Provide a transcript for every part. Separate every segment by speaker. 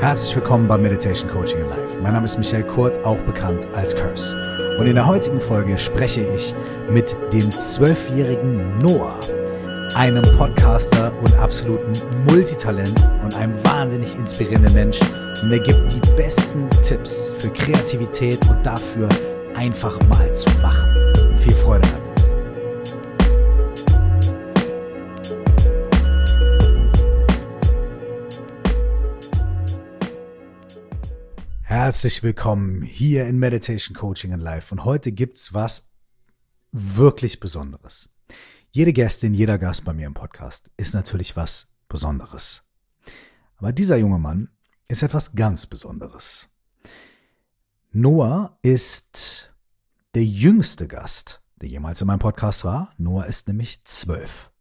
Speaker 1: Herzlich willkommen bei Meditation Coaching in Life. Mein Name ist Michael Kurt, auch bekannt als Curse. Und in der heutigen Folge spreche ich mit dem 12-jährigen Noah, einem Podcaster und absoluten Multitalent und einem wahnsinnig inspirierenden Mensch. Und er gibt die besten Tipps für Kreativität und dafür einfach mal zu machen. Viel Freude damit. Herzlich willkommen hier in Meditation Coaching in Life. Und heute gibt's was wirklich Besonderes. Jede Gästin, jeder Gast bei mir im Podcast ist natürlich was Besonderes. Aber dieser junge Mann ist etwas ganz Besonderes. Noah ist der jüngste Gast, der jemals in meinem Podcast war. Noah ist nämlich 12.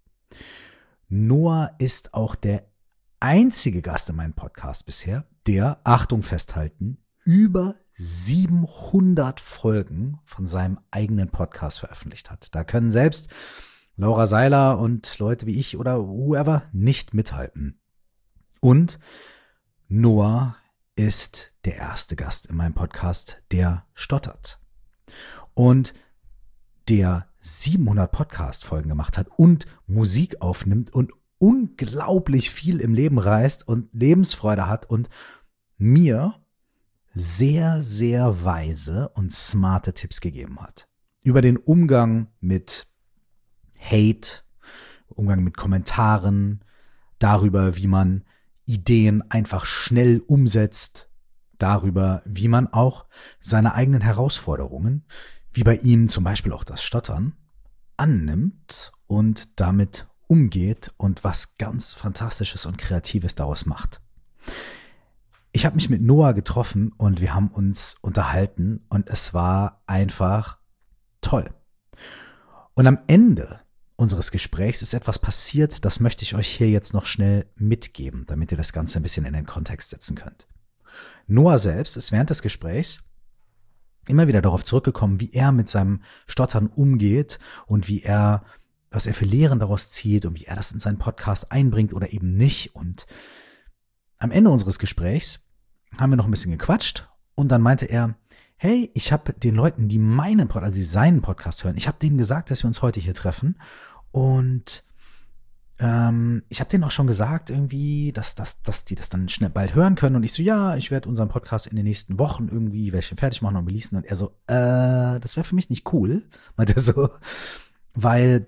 Speaker 1: Noah ist auch der einzige Gast in meinem Podcast bisher, der, Achtung festhalten, über 700 Folgen von seinem eigenen Podcast veröffentlicht hat. Da können selbst Laura Seiler und Leute wie ich oder whoever nicht mithalten. Und Noah ist der erste Gast in meinem Podcast, der stottert. Und der 700 Podcast-Folgen gemacht hat und Musik aufnimmt und unglaublich viel im Leben reißt und Lebensfreude hat und mir sehr, sehr weise und smarte Tipps gegeben hat. Über den Umgang mit Hate, Umgang mit Kommentaren, darüber, wie man Ideen einfach schnell umsetzt, darüber, wie man auch seine eigenen Herausforderungen, wie bei ihm zum Beispiel auch das Stottern, annimmt und damit umgeht und was ganz Fantastisches und Kreatives daraus macht. Ich habe mich mit Noah getroffen und wir haben uns unterhalten und es war einfach toll. Und am Ende unseres Gesprächs ist etwas passiert, das möchte ich euch hier jetzt noch schnell mitgeben, damit ihr das Ganze ein bisschen in den Kontext setzen könnt. Noah selbst ist während des Gesprächs immer wieder darauf zurückgekommen, wie er mit seinem Stottern umgeht und was er für Lehren daraus zieht und wie er das in seinen Podcast einbringt oder eben nicht. Und am Ende unseres Gesprächs haben wir noch ein bisschen gequatscht und dann meinte er, hey, ich habe den Leuten, die seinen Podcast hören, ich habe denen gesagt, dass wir uns heute hier treffen und ich habe denen auch schon gesagt irgendwie, dass die das dann schnell bald hören können und ich so, ja, ich werde unseren Podcast in den nächsten Wochen irgendwie welche fertig machen und releasen und er so, das wäre für mich nicht cool, meinte er so, weil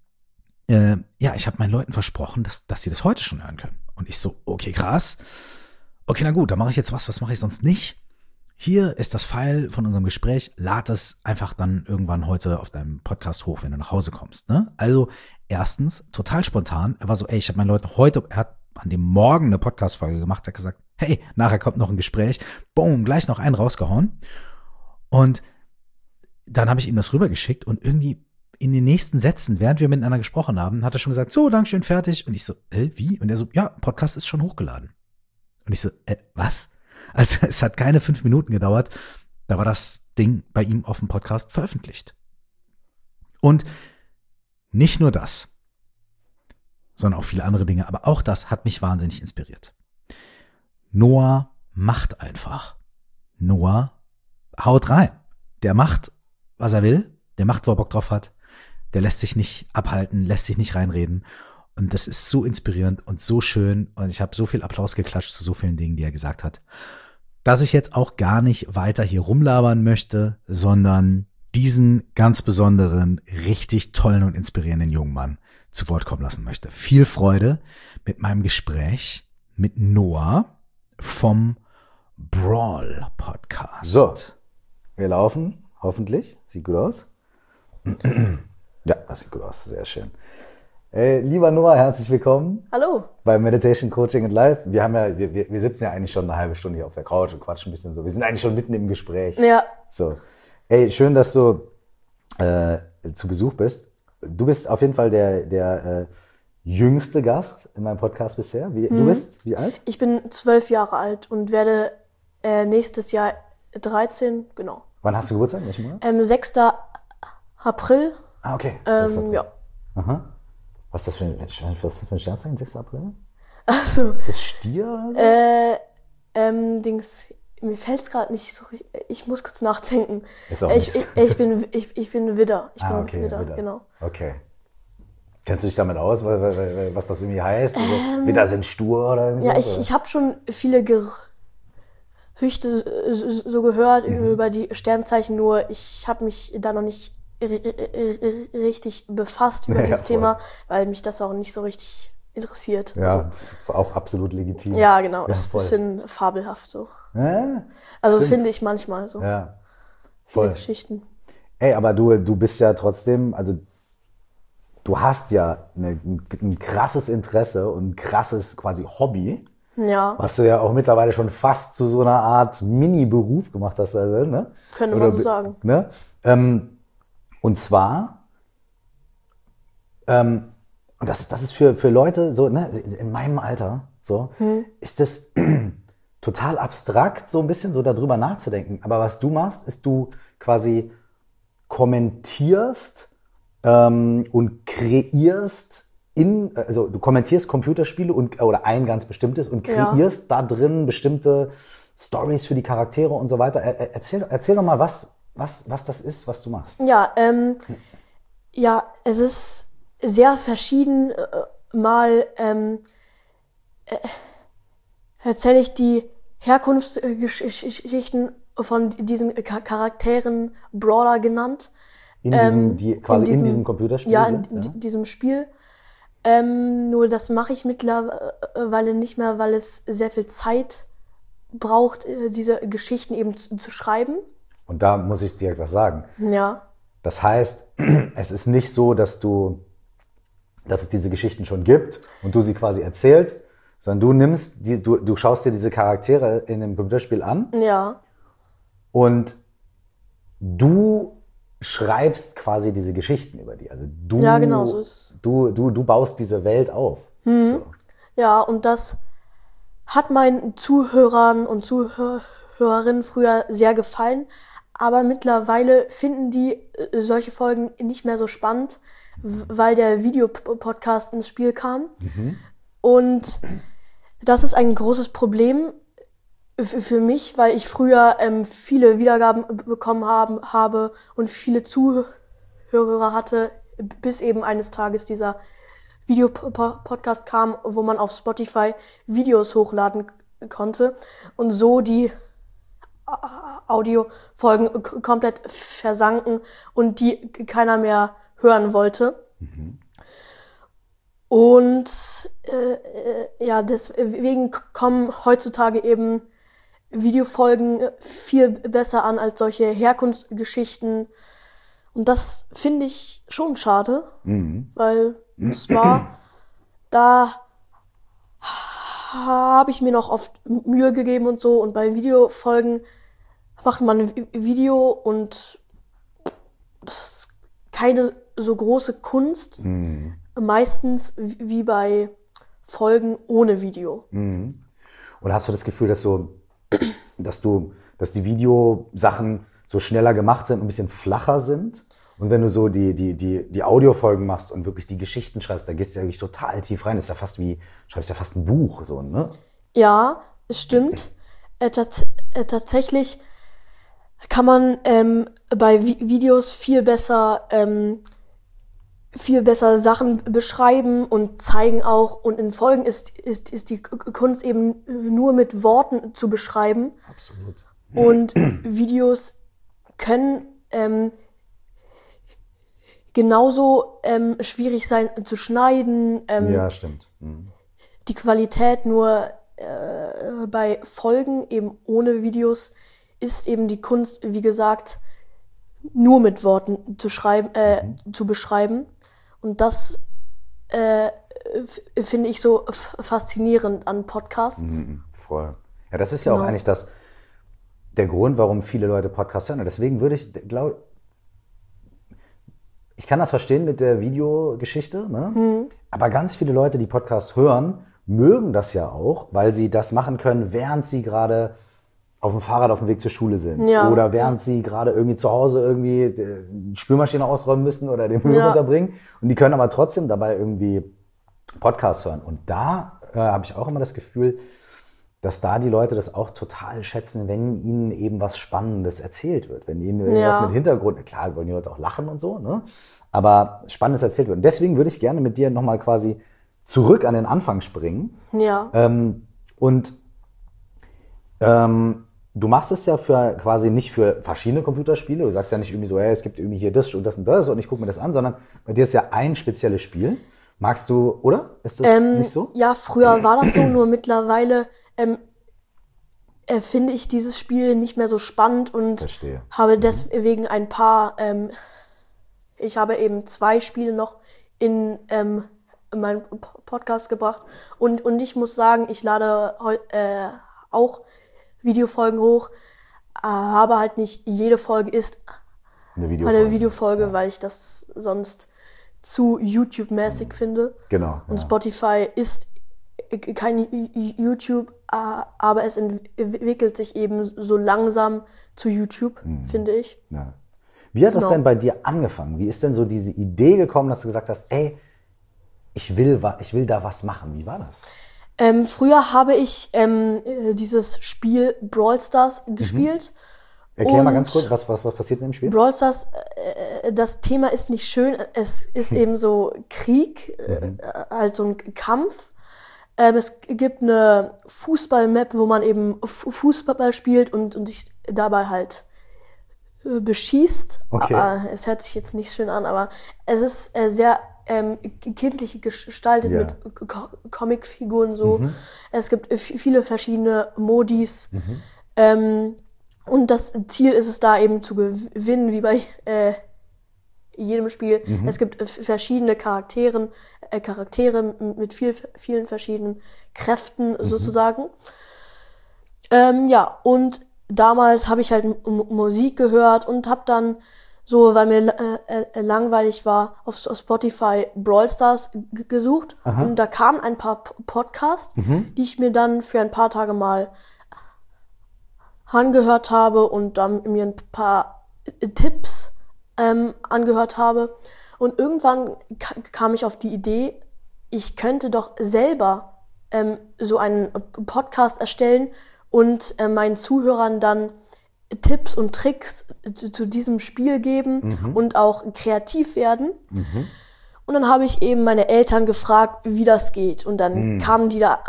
Speaker 1: ich habe meinen Leuten versprochen, dass sie das heute schon hören können. Und ich so, okay, krass. Okay, na gut, dann mache ich jetzt was mache ich sonst nicht? Hier ist das File von unserem Gespräch. Lad es einfach dann irgendwann heute auf deinem Podcast hoch, wenn du nach Hause kommst. Ne? Also erstens, total spontan. Er war so, ich habe meinen Leuten er hat an dem Morgen eine Podcast-Folge gemacht, hat gesagt, hey, nachher kommt noch ein Gespräch. Boom, gleich noch einen rausgehauen. Und dann habe ich ihm das rübergeschickt und irgendwie in den nächsten Sätzen, während wir miteinander gesprochen haben, hat er schon gesagt, so, Dankeschön, fertig. Und ich so, wie? Und er so, ja, Podcast ist schon hochgeladen. Und ich so, was? Also es hat keine 5 Minuten gedauert, da war das Ding bei ihm auf dem Podcast veröffentlicht. Und nicht nur das, sondern auch viele andere Dinge, aber auch das hat mich wahnsinnig inspiriert. Noah macht einfach. Noah haut rein. Der macht, was er will, der macht, wo er Bock drauf hat. Der lässt sich nicht abhalten, lässt sich nicht reinreden. Und das ist so inspirierend und so schön. Und ich habe so viel Applaus geklatscht zu so vielen Dingen, die er gesagt hat, dass ich jetzt auch gar nicht weiter hier rumlabern möchte, sondern diesen ganz besonderen, richtig tollen und inspirierenden jungen Mann zu Wort kommen lassen möchte. Viel Freude mit meinem Gespräch mit Noah vom Brawl Podcast.
Speaker 2: So, wir laufen, hoffentlich. Sieht gut aus. Ja, das sieht gut aus, sehr schön. Lieber Noah, herzlich willkommen.
Speaker 3: Hallo.
Speaker 2: Bei Meditation Coaching in Life. Wir sitzen ja eigentlich schon eine halbe Stunde hier auf der Couch und quatschen ein bisschen so. Wir sind eigentlich schon mitten im Gespräch.
Speaker 3: Ja.
Speaker 2: So. Schön, dass du zu Besuch bist. Du bist auf jeden Fall der jüngste Gast in meinem Podcast bisher. Du bist wie alt?
Speaker 3: Ich bin 12 Jahre alt und werde nächstes Jahr 13, genau.
Speaker 2: Wann hast du Geburtstag? Welchen Monat?
Speaker 3: 6. April.
Speaker 2: Ah, okay.
Speaker 3: Ja.
Speaker 2: Aha. Was ist das für ein Sternzeichen? 6. April?
Speaker 3: Also,
Speaker 2: Ist das Stier oder so?
Speaker 3: Mir fällt es gerade nicht so richtig. Ich muss kurz nachdenken.
Speaker 2: Ist auch
Speaker 3: Ich
Speaker 2: nicht-
Speaker 3: bin Widder. Ich bin
Speaker 2: okay,
Speaker 3: Widder,
Speaker 2: Widder.
Speaker 3: genau.
Speaker 2: Okay. Kennst du dich damit aus, was das irgendwie heißt? Also, Widder sind stur oder irgendwie
Speaker 3: Ja,
Speaker 2: so?
Speaker 3: ich habe schon viele Gerüchte so gehört über die Sternzeichen, nur ich habe mich da noch nicht richtig befasst über
Speaker 2: Ja,
Speaker 3: dieses
Speaker 2: voll.
Speaker 3: Thema, weil mich das auch nicht so richtig interessiert.
Speaker 2: Ja, das ist auch absolut legitim.
Speaker 3: Ja, genau. Ist ein
Speaker 2: voll.
Speaker 3: bisschen fabelhaft so.
Speaker 2: Ja,
Speaker 3: Also
Speaker 2: stimmt.
Speaker 3: finde ich manchmal so.
Speaker 2: Ja,
Speaker 3: Viele
Speaker 2: voll.
Speaker 3: Geschichten.
Speaker 2: Ey, aber du bist ja trotzdem, also du hast ja ein krasses Interesse und ein krasses quasi Hobby,
Speaker 3: Ja,
Speaker 2: was du ja auch mittlerweile schon fast zu so einer Art Mini-Beruf gemacht hast, also, ne?
Speaker 3: könnte man so sagen.
Speaker 2: Ne? Und zwar, und das ist für Leute so, ne, in meinem Alter, so, ist das total abstrakt, so ein bisschen so darüber nachzudenken. Aber was du machst, ist, du quasi kommentierst und kreierst also du kommentierst Computerspiele oder ein ganz bestimmtes und
Speaker 3: Ja.
Speaker 2: kreierst da drin bestimmte Stories für die Charaktere und so weiter. Erzähl doch mal, was das ist, was du machst.
Speaker 3: Ja, es ist sehr verschieden. Mal erzähle ich die Herkunftsgeschichten von diesen Charakteren, Brawler genannt.
Speaker 2: In diesem Computerspiel
Speaker 3: Ja,
Speaker 2: sind,
Speaker 3: in diesem Spiel. Nur das mache ich mittlerweile nicht mehr, weil es sehr viel Zeit braucht, diese Geschichten eben zu schreiben.
Speaker 2: Und da muss ich dir etwas sagen.
Speaker 3: Ja,
Speaker 2: Das heißt, es ist nicht so, dass es diese Geschichten schon gibt und du sie quasi erzählst, sondern du schaust dir diese Charaktere in dem Computerspiel an
Speaker 3: ja,
Speaker 2: und du schreibst quasi diese Geschichten über die. Also
Speaker 3: Ja, genau, so ist es.
Speaker 2: du baust diese Welt auf. So.
Speaker 3: ja, und das hat meinen Zuhörern und Zuhörerinnen früher sehr gefallen, aber mittlerweile finden die solche Folgen nicht mehr so spannend, weil der Videopodcast ins Spiel kam. Und das ist ein großes Problem für mich, weil ich früher viele Wiedergaben bekommen habe und viele Zuhörer hatte, bis eben eines Tages dieser Videopodcast kam, wo man auf Spotify Videos hochladen konnte und so die Audiofolgen komplett versanken und die keiner mehr hören wollte. Und ja, deswegen kommen heutzutage eben Videofolgen viel besser an als solche Herkunftsgeschichten. Und das finde ich schon schade, weil da habe ich mir noch oft Mühe gegeben und so. Und bei Videofolgen macht man ein Video und das ist keine so große Kunst. Meistens wie bei Folgen ohne Video.
Speaker 2: Und hast du das Gefühl, dass die Videosachen so schneller gemacht sind und ein bisschen flacher sind? Und wenn du so die Audiofolgen machst und wirklich die Geschichten schreibst, da gehst du ja wirklich total tief rein. Das ist ja schreibst ja fast ein Buch, so, ne?
Speaker 3: Ja, es stimmt. Tatsächlich kann man bei Videos viel besser Sachen beschreiben und zeigen auch. Und in Folgen ist die Kunst eben nur mit Worten zu beschreiben.
Speaker 2: Absolut.
Speaker 3: Und Videos können genauso schwierig sein zu schneiden.
Speaker 2: Ja, stimmt.
Speaker 3: Die Qualität nur bei Folgen eben ohne Videos ist eben die Kunst, wie gesagt, nur mit Worten zu beschreiben. Und das finde ich so faszinierend an Podcasts.
Speaker 2: Voll. Ja, das ist ja auch
Speaker 3: Genau.
Speaker 2: eigentlich der Grund, warum viele Leute Podcasts hören. Und deswegen ich kann das verstehen mit der Videogeschichte, ne? Aber ganz viele Leute, die Podcasts hören, mögen das ja auch, weil sie das machen können, während sie gerade auf dem Fahrrad auf dem Weg zur Schule sind.
Speaker 3: Ja.
Speaker 2: Oder während sie gerade irgendwie zu Hause irgendwie die Spülmaschine ausräumen müssen oder den Müll
Speaker 3: Ja.
Speaker 2: runterbringen. Und die können aber trotzdem dabei irgendwie Podcasts hören. Und da habe ich auch immer das Gefühl, dass da die Leute das auch total schätzen, wenn ihnen eben was Spannendes erzählt wird. Wenn ihnen irgendwas mit Hintergrund, klar wollen die Leute auch lachen und so, ne? Aber Spannendes erzählt wird. Und deswegen würde ich gerne mit dir nochmal quasi zurück an den Anfang springen.
Speaker 3: Ja.
Speaker 2: Du machst es ja nicht für verschiedene Computerspiele. Du sagst ja nicht irgendwie so, hey, es gibt irgendwie hier das und das und ich gucke mir das an, sondern bei dir ist ja ein spezielles Spiel. Magst du, oder? Ist das nicht so?
Speaker 3: Ja, früher war das so, nur mittlerweile finde ich dieses Spiel nicht mehr so spannend und habe deswegen ein paar, ich habe eben 2 Spiele noch in meinen Podcast gebracht und ich muss sagen, ich lade auch Videofolgen hoch, aber halt nicht jede Folge ist eine Videofolge, weil ich das sonst zu YouTube-mäßig finde.
Speaker 2: Genau.
Speaker 3: Und Spotify ist kein YouTube, aber es entwickelt sich eben so langsam zu YouTube, finde ich.
Speaker 2: Ja. Wie hat das denn bei dir angefangen? Wie ist denn so diese Idee gekommen, dass du gesagt hast, ey, ich will da was machen? Wie war das?
Speaker 3: Früher habe ich dieses Spiel Brawl Stars gespielt.
Speaker 2: Erklär mal ganz kurz, was passiert in dem Spiel?
Speaker 3: Brawl Stars, das Thema ist nicht schön. Es ist eben so Krieg, also ein Kampf. Es gibt eine Fußball-Map, wo man eben Fußball spielt und sich dabei halt beschießt.
Speaker 2: Okay.
Speaker 3: Es hört sich jetzt nicht schön an, aber es ist sehr kindlich gestaltet mit Comicfiguren so. Es gibt viele verschiedene Modis. Und das Ziel ist es da eben zu gewinnen, wie bei jedem Spiel. Es gibt verschiedene Charaktere mit vielen verschiedenen Kräften sozusagen. Und damals habe ich halt Musik gehört und habe dann so, weil mir langweilig war, auf Spotify Brawl Stars gesucht. Und da kamen ein paar Podcasts, die ich mir dann für ein paar Tage mal angehört habe und dann mir ein paar Tipps angehört habe. Und irgendwann kam ich auf die Idee, ich könnte doch selber so einen Podcast erstellen und meinen Zuhörern dann Tipps und Tricks zu diesem Spiel geben und auch kreativ werden. Und dann habe ich eben meine Eltern gefragt, wie das geht. Und dann kamen die da,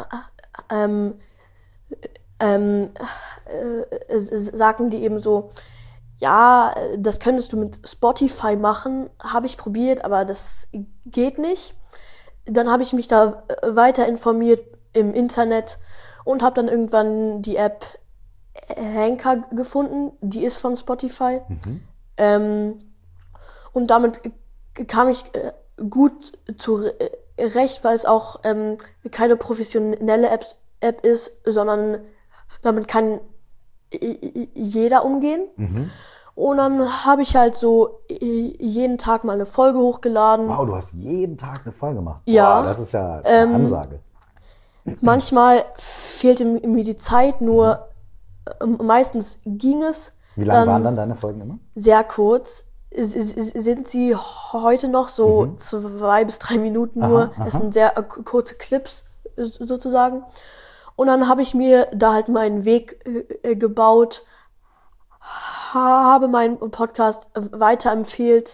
Speaker 3: sagten die eben so, ja, das könntest du mit Spotify machen. Habe ich probiert, aber das geht nicht. Dann habe ich mich da weiter informiert im Internet und habe dann irgendwann die App Anchor gefunden, die ist von Spotify. Und damit kam ich gut zurecht, weil es auch keine professionelle App ist, sondern damit kann jeder umgehen. Und dann habe ich halt so jeden Tag mal eine Folge hochgeladen.
Speaker 2: Wow, du hast jeden Tag eine Folge gemacht.
Speaker 3: Ja.
Speaker 2: Wow, das ist ja eine Ansage.
Speaker 3: Manchmal fehlte mir die Zeit, nur meistens ging es.
Speaker 2: Wie lang waren dann deine Folgen immer?
Speaker 3: Sehr kurz. Sind sie heute noch so 2 bis 3 Minuten nur. Es sind sehr kurze Clips sozusagen. Und dann habe ich mir da halt meinen Weg gebaut, habe meinen Podcast weiterempfohlen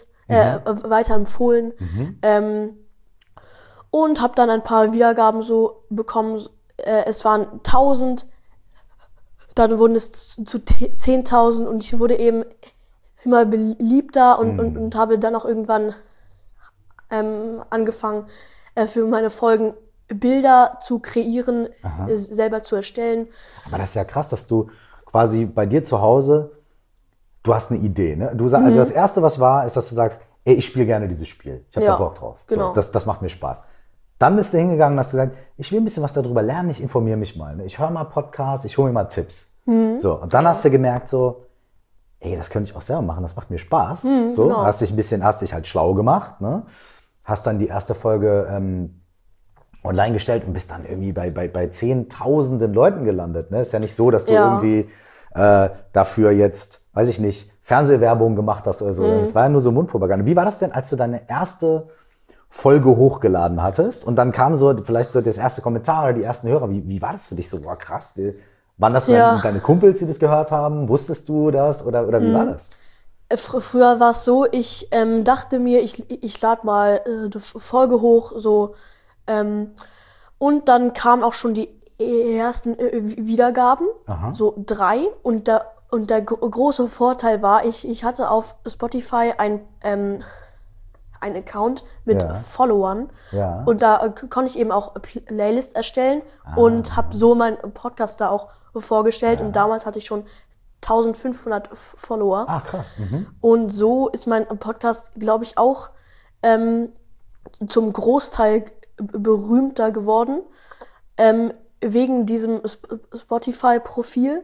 Speaker 3: und habe dann ein paar Wiedergaben so bekommen. Es waren 1000, dann wurden es zu 10.000 und ich wurde eben immer beliebter und habe dann auch irgendwann angefangen, für meine Folgen Bilder zu kreieren, selber zu erstellen. Aber
Speaker 2: das ist ja krass, dass du quasi bei dir zu Hause, du hast eine Idee, ne? Du sagst, also das Erste, was war, ist, dass du sagst, ey, ich spiele gerne dieses Spiel. Ich habe da Bock drauf.
Speaker 3: Genau.
Speaker 2: So, das macht mir Spaß. Dann bist du hingegangen und hast gesagt, ich will ein bisschen was darüber lernen, ich informiere mich mal. Ne? Ich höre mal Podcasts, ich hole mir mal Tipps. So, und dann hast du gemerkt so, ey, das könnte ich auch selber machen, das macht mir Spaß.
Speaker 3: Genau.
Speaker 2: Hast dich halt schlau gemacht, ne? Hast dann die erste Folge online gestellt und bist dann irgendwie bei Zehntausenden Leuten gelandet. Ne? Ist ja nicht so, dass du irgendwie dafür jetzt, weiß ich nicht, Fernsehwerbung gemacht hast oder so. Das war ja nur so Mundpropaganda. Wie war das denn, als du deine erste Folge hochgeladen hattest und dann kam so vielleicht so das erste Kommentar oder die ersten Hörer. Wie war das für dich so? Boah, krass. Waren das deine Kumpels, die das gehört haben? Wusstest du das oder wie war das?
Speaker 3: Früher war es so, ich dachte mir, ich lade mal eine Folge hoch, so, und dann kamen auch schon die ersten Wiedergaben, so 3, und der große Vorteil war, ich hatte auf Spotify einen Account mit Followern, und da konnte ich eben auch Playlist erstellen und habe so meinen Podcast da auch vorgestellt, und damals hatte ich schon 1500 Follower.
Speaker 2: Ah, krass.
Speaker 3: Und so ist mein Podcast, glaube ich, auch zum Großteil berühmter geworden, wegen diesem Spotify-Profil.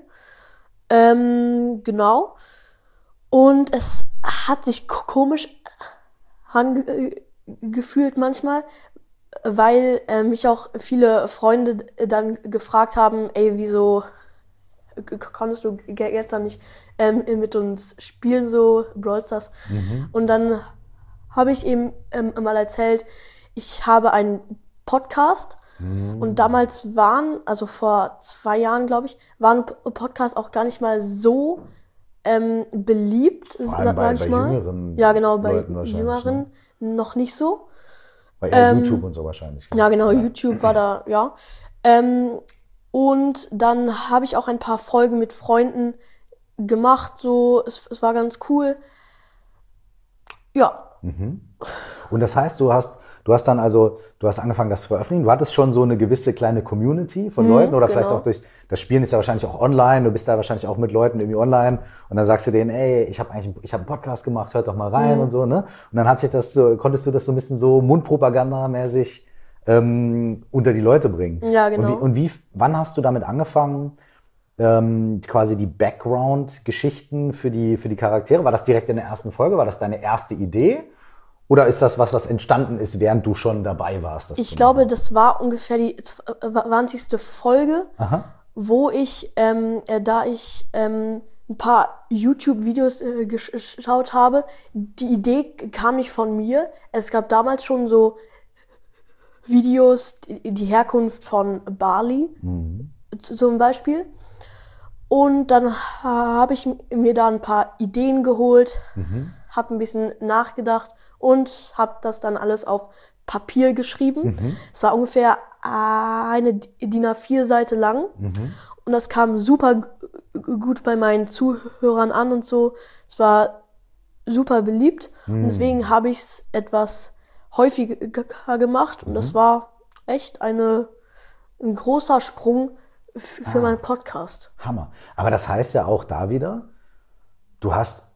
Speaker 3: Genau. Und es hat sich komisch angefühlt manchmal, weil mich auch viele Freunde dann gefragt haben, ey, wieso konntest du gestern nicht mit uns spielen, so Brawl Stars. Und dann habe ich ihm mal erzählt, ich habe einen Podcast, und damals also vor 2 Jahren, glaube ich, waren Podcasts auch gar nicht mal so beliebt,
Speaker 2: sag
Speaker 3: ich mal.
Speaker 2: Jüngeren
Speaker 3: Ja, genau, bei
Speaker 2: Leuten wahrscheinlich,
Speaker 3: Jüngeren noch nicht so.
Speaker 2: Bei YouTube und so wahrscheinlich.
Speaker 3: Ja, genau, YouTube war da, ja. Und dann habe ich auch ein paar Folgen mit Freunden gemacht, so, es war ganz cool. Ja.
Speaker 2: Und das heißt, du hast angefangen, das zu veröffentlichen. Du hattest schon so eine gewisse kleine Community von Leuten oder vielleicht auch das Spielen ist ja wahrscheinlich auch online. Du bist da wahrscheinlich auch mit Leuten irgendwie online und dann sagst du denen, ey, ich habe einen Podcast gemacht, hört doch mal rein und so, ne? Und dann konntest du das so ein bisschen so Mundpropagandamäßig unter die Leute bringen.
Speaker 3: Ja, genau.
Speaker 2: Wann hast du damit angefangen, quasi die Background-Geschichten für die Charaktere? War das direkt in der ersten Folge? War das deine erste Idee? Oder ist das was entstanden ist, während du schon dabei warst?
Speaker 3: Ich glaube, das war ungefähr die 20. Folge, wo ich, da ich ein paar YouTube-Videos geschaut habe, die Idee kam nicht von mir. Es gab damals schon so Videos, die Herkunft von Bali zum Beispiel. Und dann habe ich mir da ein paar Ideen geholt, habe ein bisschen nachgedacht und habe das dann alles auf Papier geschrieben. Es war ungefähr eine DIN A4-Seite lang. Und das kam super gut bei meinen Zuhörern an und so. Es war super beliebt. Und deswegen habe ich es etwas häufiger gemacht. Und das war echt ein großer Sprung für meinen Podcast.
Speaker 2: Hammer. Aber das heißt ja auch da wieder, du hast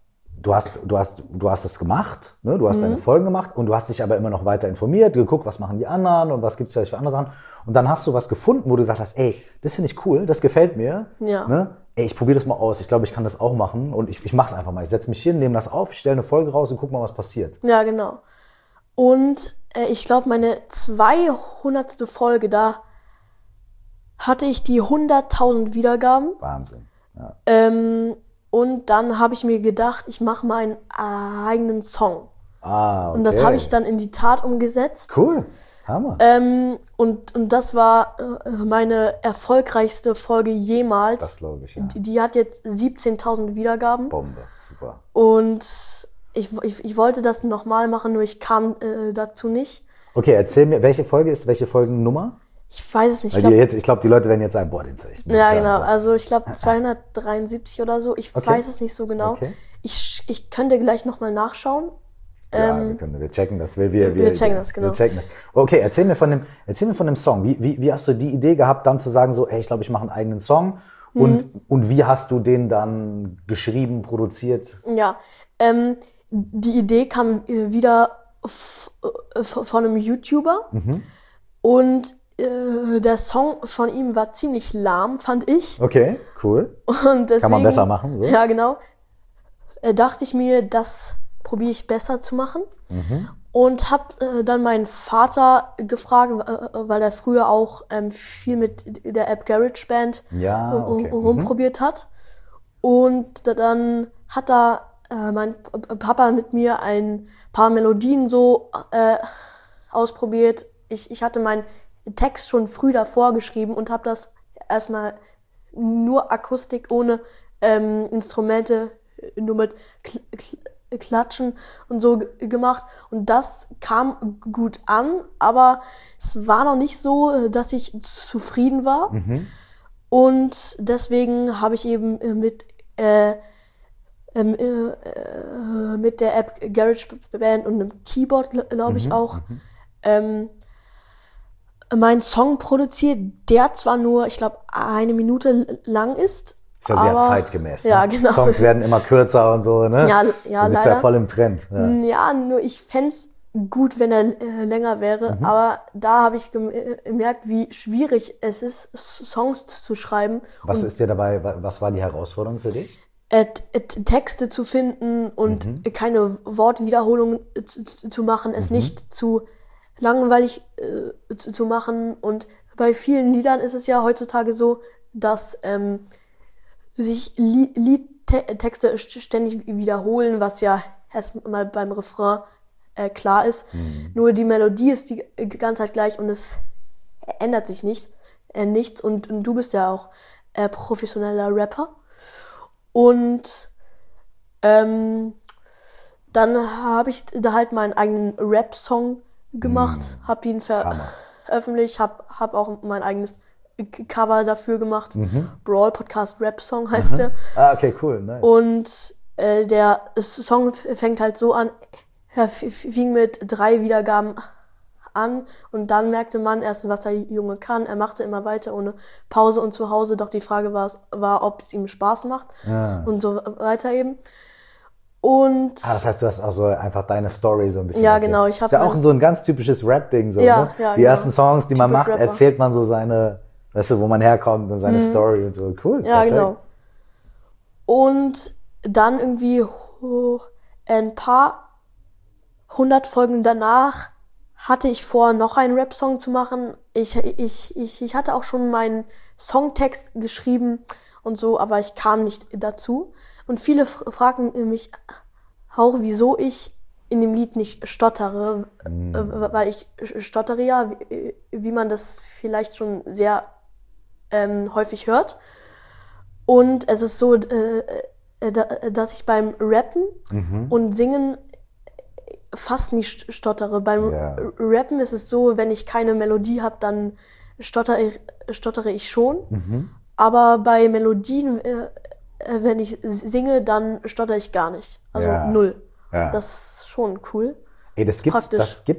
Speaker 2: es gemacht, ne? Du hast deine Folgen gemacht und du hast dich aber immer noch weiter informiert, geguckt, was machen die anderen und was gibt es vielleicht für andere Sachen. Und dann hast du was gefunden, wo du gesagt hast, ey, das finde ich cool, das gefällt mir.
Speaker 3: Ja.
Speaker 2: Ne? Ey, ich probiere das mal aus, ich glaube, ich kann das auch machen und ich mache es einfach mal. Ich setze mich hin, nehme das auf, ich stelle eine Folge raus und guck mal, was passiert.
Speaker 3: Ja, genau. Und ich glaube, meine 200. Folge, da hatte ich die 100.000 Wiedergaben.
Speaker 2: Wahnsinn. Ja.
Speaker 3: Und dann habe ich mir gedacht, ich mache meinen eigenen Song.
Speaker 2: Okay.
Speaker 3: Und das habe ich dann in die Tat umgesetzt.
Speaker 2: Cool, Hammer.
Speaker 3: Und das war meine erfolgreichste Folge jemals.
Speaker 2: Das glaube ich, ja.
Speaker 3: Die hat jetzt 17.000 Wiedergaben.
Speaker 2: Bombe, super.
Speaker 3: Und ich wollte das nochmal machen, nur ich kam dazu nicht.
Speaker 2: Okay, erzähl mir, welche Folgennummer?
Speaker 3: Ich weiß es nicht.
Speaker 2: Ich glaube, die Leute werden jetzt sagen, boah, den ist echt.
Speaker 3: Ja, genau. Also ich glaube 273 oder so. Ich weiß es nicht so genau.
Speaker 2: Okay.
Speaker 3: Ich könnte gleich nochmal nachschauen.
Speaker 2: Ja, wir checken das. Wir
Speaker 3: checken das, genau.
Speaker 2: Wir checken das. Okay, erzähl mir von dem Song. Wie hast du die Idee gehabt, dann zu sagen, so, ey, ich glaube, ich mache einen eigenen Song? Und wie hast du den dann geschrieben, produziert?
Speaker 3: Ja, die Idee kam wieder von einem YouTuber. Und der Song von ihm war ziemlich lahm, fand ich.
Speaker 2: Okay, cool.
Speaker 3: Und deswegen,
Speaker 2: kann man besser machen. So.
Speaker 3: Ja, genau. Dachte ich mir, das probiere ich besser zu machen. Und habe dann meinen Vater gefragt, weil er früher auch viel mit der App GarageBand rumprobiert hat. Und dann hat da mein Papa mit mir ein paar Melodien so ausprobiert. Ich hatte meinen Text schon früh davor geschrieben und habe das erstmal nur Akustik, ohne Instrumente, nur mit Klatschen und so gemacht. Und das kam gut an, aber es war noch nicht so, dass ich zufrieden war. Und deswegen habe ich eben mit der App GarageBand und einem Keyboard, glaube ich auch, meinen Song produziert, der zwar nur, ich glaube, 1 Minute lang ist.
Speaker 2: Ist ja sehr zeitgemäß.
Speaker 3: Ja,
Speaker 2: ne?
Speaker 3: genau.
Speaker 2: Songs werden immer kürzer und so, ne?
Speaker 3: Ja,
Speaker 2: Du bist
Speaker 3: leider.
Speaker 2: ja voll im Trend. Ja.
Speaker 3: Ja, nur ich fände es gut, wenn er länger wäre. Aber da habe ich gemerkt, wie schwierig es ist, Songs zu schreiben.
Speaker 2: Was ist dir dabei, was war die Herausforderung für dich?
Speaker 3: Texte zu finden und keine Wortwiederholungen zu machen, es nicht zu langweilig zu machen. Und bei vielen Liedern ist es ja heutzutage so, dass sich Liedtexte ständig wiederholen, was ja erstmal beim Refrain klar ist. Nur die Melodie ist die ganze Zeit gleich und es ändert sich nichts. Und du bist ja auch professioneller Rapper. Und dann habe ich da halt meinen eigenen Rap-Song gemacht, habe ihn veröffentlicht, habe auch mein eigenes Cover dafür gemacht. Brawl Podcast Rap Song heißt der.
Speaker 2: Ah, okay, cool, nice.
Speaker 3: Und der Song fängt halt so an, er fing mit 3 Wiedergaben an und dann merkte man erst, was der Junge kann. Er machte immer weiter ohne Pause und zu Hause, doch die Frage war, ob es ihm Spaß macht und so weiter eben. Und
Speaker 2: das heißt, du hast auch so einfach deine Story so ein bisschen
Speaker 3: ja,
Speaker 2: erzählt.
Speaker 3: genau.
Speaker 2: Ist ja auch so ein ganz typisches Rap-Ding. So,
Speaker 3: Ja,
Speaker 2: ne?
Speaker 3: ja,
Speaker 2: Die
Speaker 3: genau.
Speaker 2: ersten Songs, die man
Speaker 3: Typisch
Speaker 2: macht,
Speaker 3: Rapper.
Speaker 2: erzählt man so seine, weißt du, wo man herkommt und seine Story und so. Cool,
Speaker 3: ja,
Speaker 2: perfekt.
Speaker 3: genau. Und dann irgendwie ein paar 100 Folgen danach hatte ich vor, noch einen Rap-Song zu machen. Ich hatte auch schon meinen Songtext geschrieben und so, aber ich kam nicht dazu. Und viele fragten mich auch, wieso ich in dem Lied nicht stottere, weil ich stottere ja, wie man das vielleicht schon sehr häufig hört. Und es ist so, dass ich beim Rappen und Singen fast nicht stottere. Beim Rappen ist es so, wenn ich keine Melodie habe, dann stottere ich schon. Aber bei Melodien, wenn ich singe, dann stottere ich gar nicht. Also null.
Speaker 2: Ja.
Speaker 3: Das ist schon cool.
Speaker 2: Ey, das gibt's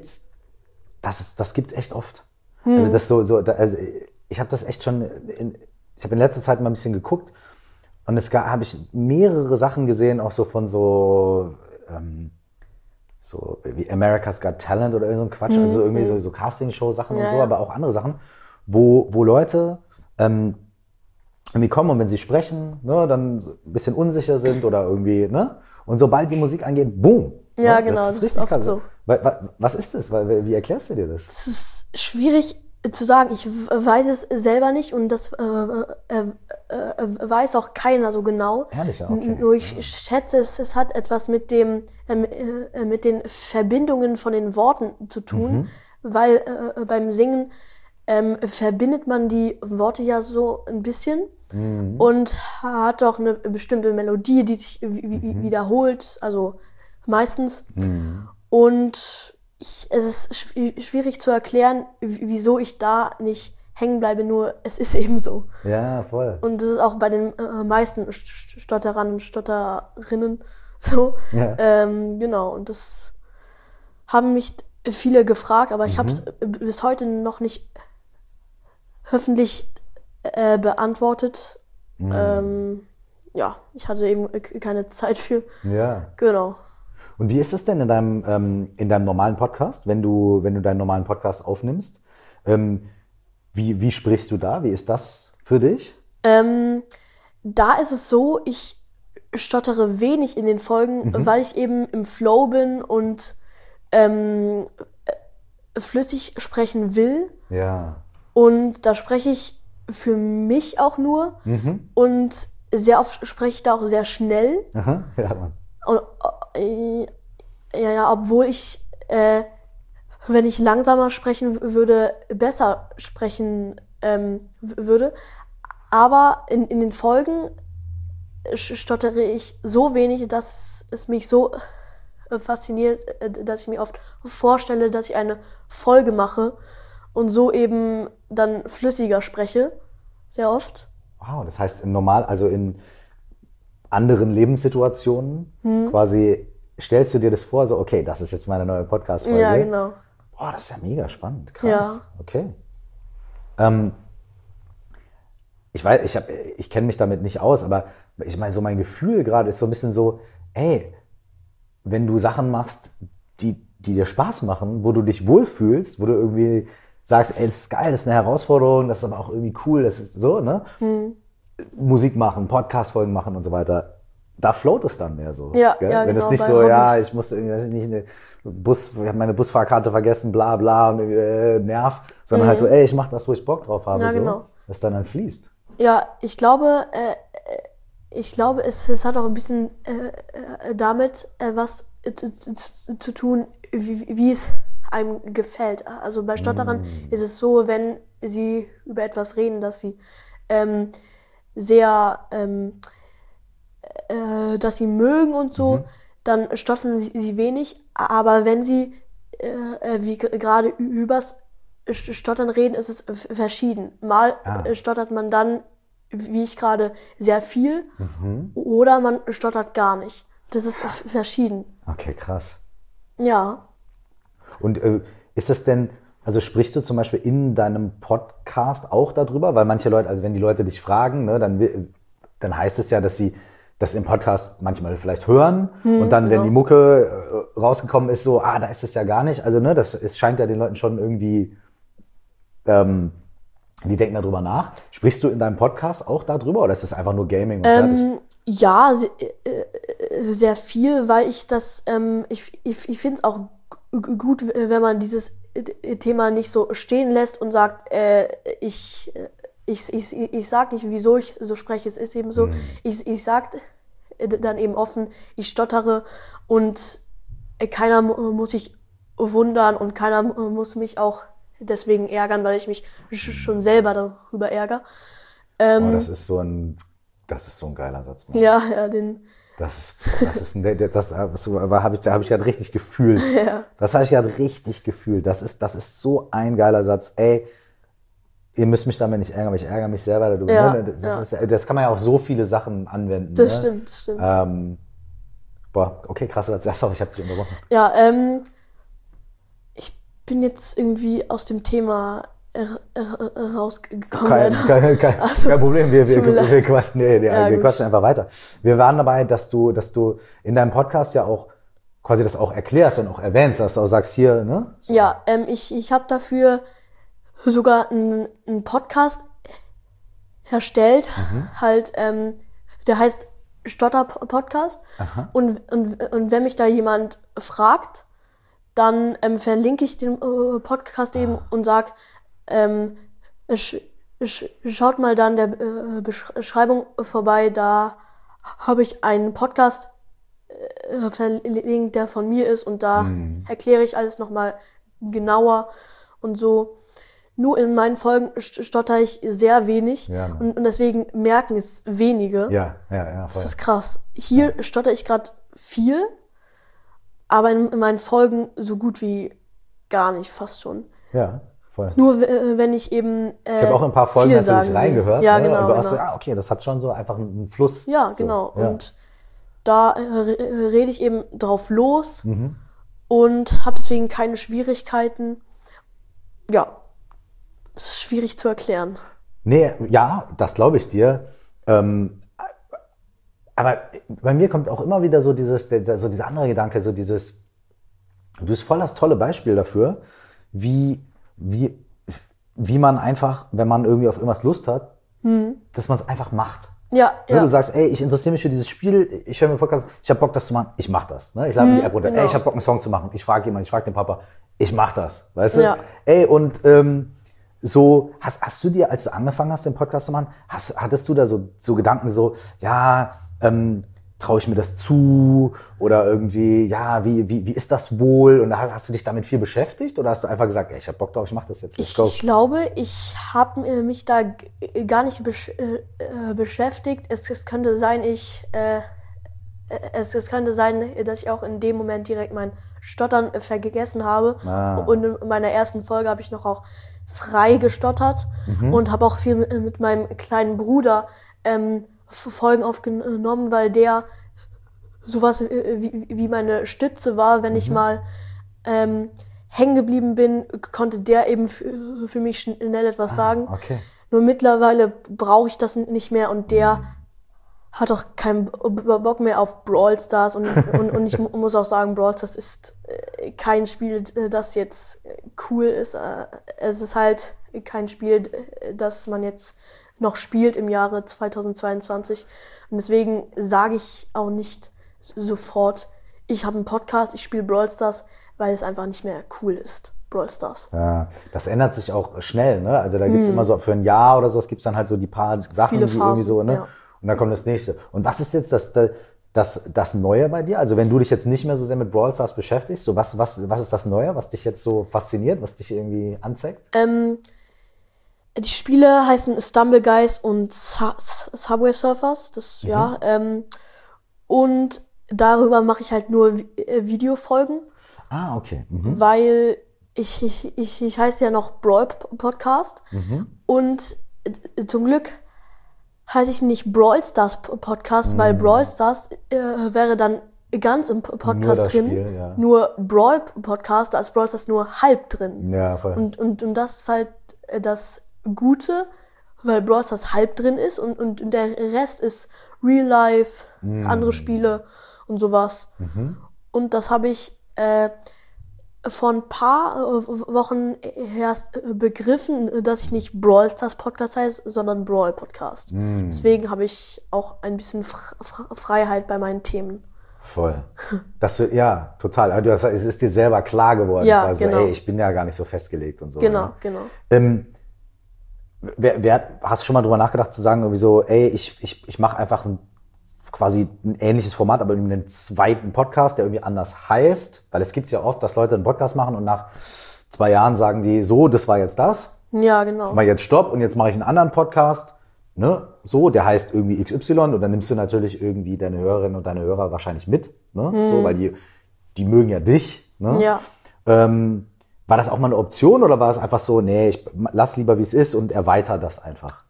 Speaker 2: echt oft. Also das also ich habe das echt schon, ich habe in letzter Zeit mal ein bisschen geguckt und habe ich mehrere Sachen gesehen, auch so von so wie America's Got Talent oder irgend so ein Quatsch, also irgendwie so Castingshow-Sachen und so, aber auch andere Sachen, wo Leute irgendwie kommen und wenn sie sprechen, ne, dann so ein bisschen unsicher sind oder irgendwie, ne? Und sobald die Musik angeht, boom.
Speaker 3: Ja,
Speaker 2: ne?
Speaker 3: genau,
Speaker 2: Das ist
Speaker 3: das
Speaker 2: richtig
Speaker 3: ist oft
Speaker 2: krass.
Speaker 3: so.
Speaker 2: Was ist das? Wie erklärst du dir das?
Speaker 3: Es ist schwierig zu sagen. Ich weiß es selber nicht und das weiß auch keiner so genau.
Speaker 2: Ehrlich, ja, okay.
Speaker 3: Nur ich schätze, es hat etwas mit den Verbindungen von den Worten zu tun, weil beim Singen verbindet man die Worte ja so ein bisschen und hat auch eine bestimmte Melodie, die sich wiederholt, also meistens. Und es ist schwierig zu erklären, wieso ich da nicht hängen bleibe, nur es ist eben so.
Speaker 2: Ja, voll.
Speaker 3: Und das ist auch bei den meisten Stotterern und Stotterinnen so.
Speaker 2: Ja.
Speaker 3: Genau, und das haben mich viele gefragt, aber ich habe es bis heute noch nicht öffentlich beantwortet. Ja, ich hatte eben keine Zeit für.
Speaker 2: Ja.
Speaker 3: Genau.
Speaker 2: Und wie ist es denn in deinem normalen Podcast, wenn du deinen normalen Podcast aufnimmst? Wie sprichst du da? Wie ist das für dich?
Speaker 3: Da ist es so, ich stottere wenig in den Folgen, weil ich eben im Flow bin und flüssig sprechen will.
Speaker 2: Ja.
Speaker 3: Und da spreche ich für mich auch nur. Und sehr oft spreche ich da auch sehr schnell.
Speaker 2: Aha. Ja, Mann.
Speaker 3: Und, ja, obwohl ich wenn ich langsamer sprechen würde, besser sprechen würde. Aber in den Folgen stottere ich so wenig, dass es mich so fasziniert, dass ich mir oft vorstelle, dass ich eine Folge mache und so eben dann flüssiger spreche. Sehr oft.
Speaker 2: Wow, das heißt also in anderen Lebenssituationen quasi stellst du dir das vor, so okay, das ist jetzt meine neue Podcast-Folge.
Speaker 3: Ja, genau.
Speaker 2: Boah, das ist ja mega spannend, krass.
Speaker 3: Ja.
Speaker 2: Okay. Ich weiß, ich kenne mich damit nicht aus, aber ich meine, so mein Gefühl gerade ist so ein bisschen so, ey, wenn du Sachen machst, die dir Spaß machen, wo du dich wohlfühlst, wo du irgendwie sagst, ey, das ist geil, das ist eine Herausforderung, das ist aber auch irgendwie cool, das ist so, ne? Musik machen, Podcast-Folgen machen und so weiter. Da float es dann mehr so.
Speaker 3: Ja,
Speaker 2: gell?
Speaker 3: ja,
Speaker 2: Wenn
Speaker 3: genau,
Speaker 2: es nicht
Speaker 3: bei
Speaker 2: so, ja,
Speaker 3: Hobbys.
Speaker 2: ich muss irgendwie, weiß ich nicht, ich habe meine Busfahrkarte vergessen, bla bla, und nerv, sondern halt so, ey, ich mach das, wo ich Bock drauf habe,
Speaker 3: Ja,
Speaker 2: so,
Speaker 3: genau.
Speaker 2: dass dann fließt.
Speaker 3: Ja, ich glaube, es hat auch ein bisschen damit was zu tun, wie es einem gefällt. Also bei Stotterern ist es so, wenn sie über etwas reden, dass sie sehr, dass sie mögen und so, dann stottern sie wenig. Aber wenn sie, wie gerade übers Stottern reden, ist es verschieden. Mal stottert man dann, wie ich gerade, sehr viel oder man stottert gar nicht. Das ist verschieden.
Speaker 2: Okay, krass.
Speaker 3: Ja.
Speaker 2: Und ist es denn, also sprichst du zum Beispiel in deinem Podcast auch darüber? Weil manche Leute, also wenn die Leute dich fragen, ne, dann heißt es ja, dass sie das im Podcast manchmal vielleicht hören und dann, wenn die Mucke rausgekommen ist, so, da ist es ja gar nicht. Also ne, es scheint ja den Leuten schon irgendwie, die denken darüber nach. Sprichst du in deinem Podcast auch darüber oder ist das einfach nur Gaming und fertig?
Speaker 3: Ja, sehr viel, weil ich das, ich finde es auch gut, wenn man dieses Thema nicht so stehen lässt und sagt, ich sag nicht, wieso ich so spreche, es ist eben so. Ich sag dann eben offen, ich stottere und keiner muss sich wundern und keiner muss mich auch deswegen ärgern, weil ich mich schon selber darüber ärgere.
Speaker 2: Das ist so ein geiler Satz, Mann.
Speaker 3: Ja,
Speaker 2: da habe ich gerade richtig gefühlt.
Speaker 3: Ja.
Speaker 2: Das habe ich gerade richtig gefühlt. Das ist so ein geiler Satz. Ey, ihr müsst mich damit nicht ärgern, aber ich ärgere mich selber darüber.
Speaker 3: Ja,
Speaker 2: Das kann man ja auf so viele Sachen anwenden.
Speaker 3: Das
Speaker 2: ne?
Speaker 3: stimmt.
Speaker 2: Okay, krasser Satz. Ja, sorry, ich habe dich unterbrochen.
Speaker 3: Ja, ich bin jetzt irgendwie aus dem Thema rausgekommen.
Speaker 2: Kein Problem, wir quatschen, wir quatschen einfach weiter. Wir waren dabei, dass du in deinem Podcast ja auch quasi das auch erklärst und auch erwähnst, dass du auch sagst, hier, ne? So.
Speaker 3: Ja, ich habe dafür sogar einen Podcast erstellt, halt, der heißt Stotter-Podcast. Und wenn mich da jemand fragt, dann verlinke ich den Podcast eben und sag, schaut mal da in der Beschreibung vorbei, da habe ich einen Podcast verlinkt, der von mir ist und da erkläre ich alles nochmal genauer und so. Nur in meinen Folgen stotter ich sehr wenig und deswegen merken es wenige.
Speaker 2: Ja.
Speaker 3: Das ist krass. Hier stotter ich gerade viel, aber in meinen Folgen so gut wie gar nicht, fast schon.
Speaker 2: Ja, voll.
Speaker 3: Nur wenn ich eben
Speaker 2: ich habe auch ein paar Folgen natürlich reingehört.
Speaker 3: Ja,
Speaker 2: ne?
Speaker 3: genau.
Speaker 2: Und du hast so, okay, das hat schon so einfach einen Fluss.
Speaker 3: Ja,
Speaker 2: so.
Speaker 3: genau.
Speaker 2: Ja.
Speaker 3: Und da rede ich eben drauf los und habe deswegen keine Schwierigkeiten. Ja, das ist schwierig zu erklären.
Speaker 2: Nee, ja, das glaube ich dir. Aber bei mir kommt auch immer wieder so dieser andere Gedanke, so dieses, du bist voll das tolle Beispiel dafür, wie man einfach, wenn man irgendwie auf irgendwas Lust hat, dass man es einfach macht.
Speaker 3: Ja.
Speaker 2: Du sagst, ey, ich interessiere mich für dieses Spiel, ich höre mir Podcast, ich habe Bock, das zu machen, ich mach das. Ne? Ich lade mir die App runter,
Speaker 3: genau.
Speaker 2: ey, ich habe Bock, einen Song zu machen, ich frage jemanden, ich frage den Papa, ich mach das, weißt du?
Speaker 3: Ja.
Speaker 2: Ey, und so, hast du dir, als du angefangen hast, den Podcast zu machen, hattest du da so Gedanken so, ja, traue ich mir das zu? Oder irgendwie, ja, wie ist das wohl? Und hast du dich damit viel beschäftigt? Oder hast du einfach gesagt, ey, ich hab Bock drauf, ich mach das jetzt, let's go?
Speaker 3: Ich glaube, ich habe mich da gar nicht beschäftigt. Es könnte sein, es könnte sein, dass ich auch in dem Moment direkt mein Stottern vergessen habe. Und in meiner ersten Folge habe ich noch auch frei gestottert und habe auch viel mit meinem kleinen Bruder Folgen aufgenommen, weil der sowas wie meine Stütze war. Wenn ich mal hängen geblieben bin, konnte der eben für mich schnell etwas sagen.
Speaker 2: Okay.
Speaker 3: Nur mittlerweile brauche ich das nicht mehr und der hat auch keinen Bock mehr auf Brawl Stars und ich muss auch sagen, Brawl Stars ist kein Spiel, das jetzt cool ist. Es ist halt kein Spiel, das man jetzt noch spielt im Jahre 2022 und deswegen sage ich auch nicht sofort, ich habe einen Podcast, ich spiele Brawl Stars, weil es einfach nicht mehr cool ist, Brawl Stars.
Speaker 2: Ja, das ändert sich auch schnell, ne? Also da gibt's immer so für ein Jahr oder so, es gibt dann halt so die paar Sachen,
Speaker 3: Viele
Speaker 2: die
Speaker 3: Phasen,
Speaker 2: irgendwie so, ne?
Speaker 3: ja.
Speaker 2: Und dann kommt das nächste. Und was ist jetzt das Neue bei dir? Also wenn du dich jetzt nicht mehr so sehr mit Brawl Stars beschäftigst, so was ist das Neue, was dich jetzt so fasziniert, was dich irgendwie anzeigt?
Speaker 3: Die Spiele heißen Stumble Guys und Subway Surfers, und darüber mache ich halt nur Videofolgen.
Speaker 2: Ah, okay.
Speaker 3: Weil ich heiße ja noch Brawl Podcast und zum Glück heiße ich nicht Brawl Stars Podcast, weil Brawl Stars wäre dann ganz im Podcast
Speaker 2: das
Speaker 3: drin,
Speaker 2: Spiel, ja.
Speaker 3: nur Brawl Podcast, da ist Brawl Stars nur halb drin.
Speaker 2: Ja, voll.
Speaker 3: Und das ist halt das Gute, weil Brawl Stars halb drin ist und der Rest ist Real Life, andere Spiele und sowas. Und das habe ich vor ein paar Wochen erst begriffen, dass ich nicht Brawl Stars Podcast heiße, sondern Brawl Podcast. Deswegen habe ich auch ein bisschen Freiheit bei meinen Themen.
Speaker 2: Voll. Ja, total. Also es ist dir selber klar geworden.
Speaker 3: Ja,
Speaker 2: also,
Speaker 3: genau.
Speaker 2: ey, ich bin ja gar nicht so festgelegt und so.
Speaker 3: Genau,
Speaker 2: ne?
Speaker 3: genau.
Speaker 2: Hast du schon mal drüber nachgedacht zu sagen, irgendwie so, ey, ich mache einfach quasi ein ähnliches Format, aber einen zweiten Podcast, der irgendwie anders heißt? Weil es gibt ja oft, dass Leute einen Podcast machen und nach 2 Jahren sagen die, so, das war jetzt das.
Speaker 3: Ja, genau.
Speaker 2: Mal jetzt Stopp und jetzt mache ich einen anderen Podcast. Ne? So, der heißt irgendwie XY und dann nimmst du natürlich irgendwie deine Hörerinnen und deine Hörer wahrscheinlich mit. Ne? So, weil die mögen ja dich. Ne?
Speaker 3: Ja.
Speaker 2: War das auch mal eine Option oder war es einfach so, nee, ich lass lieber wie es ist und erweitere das einfach?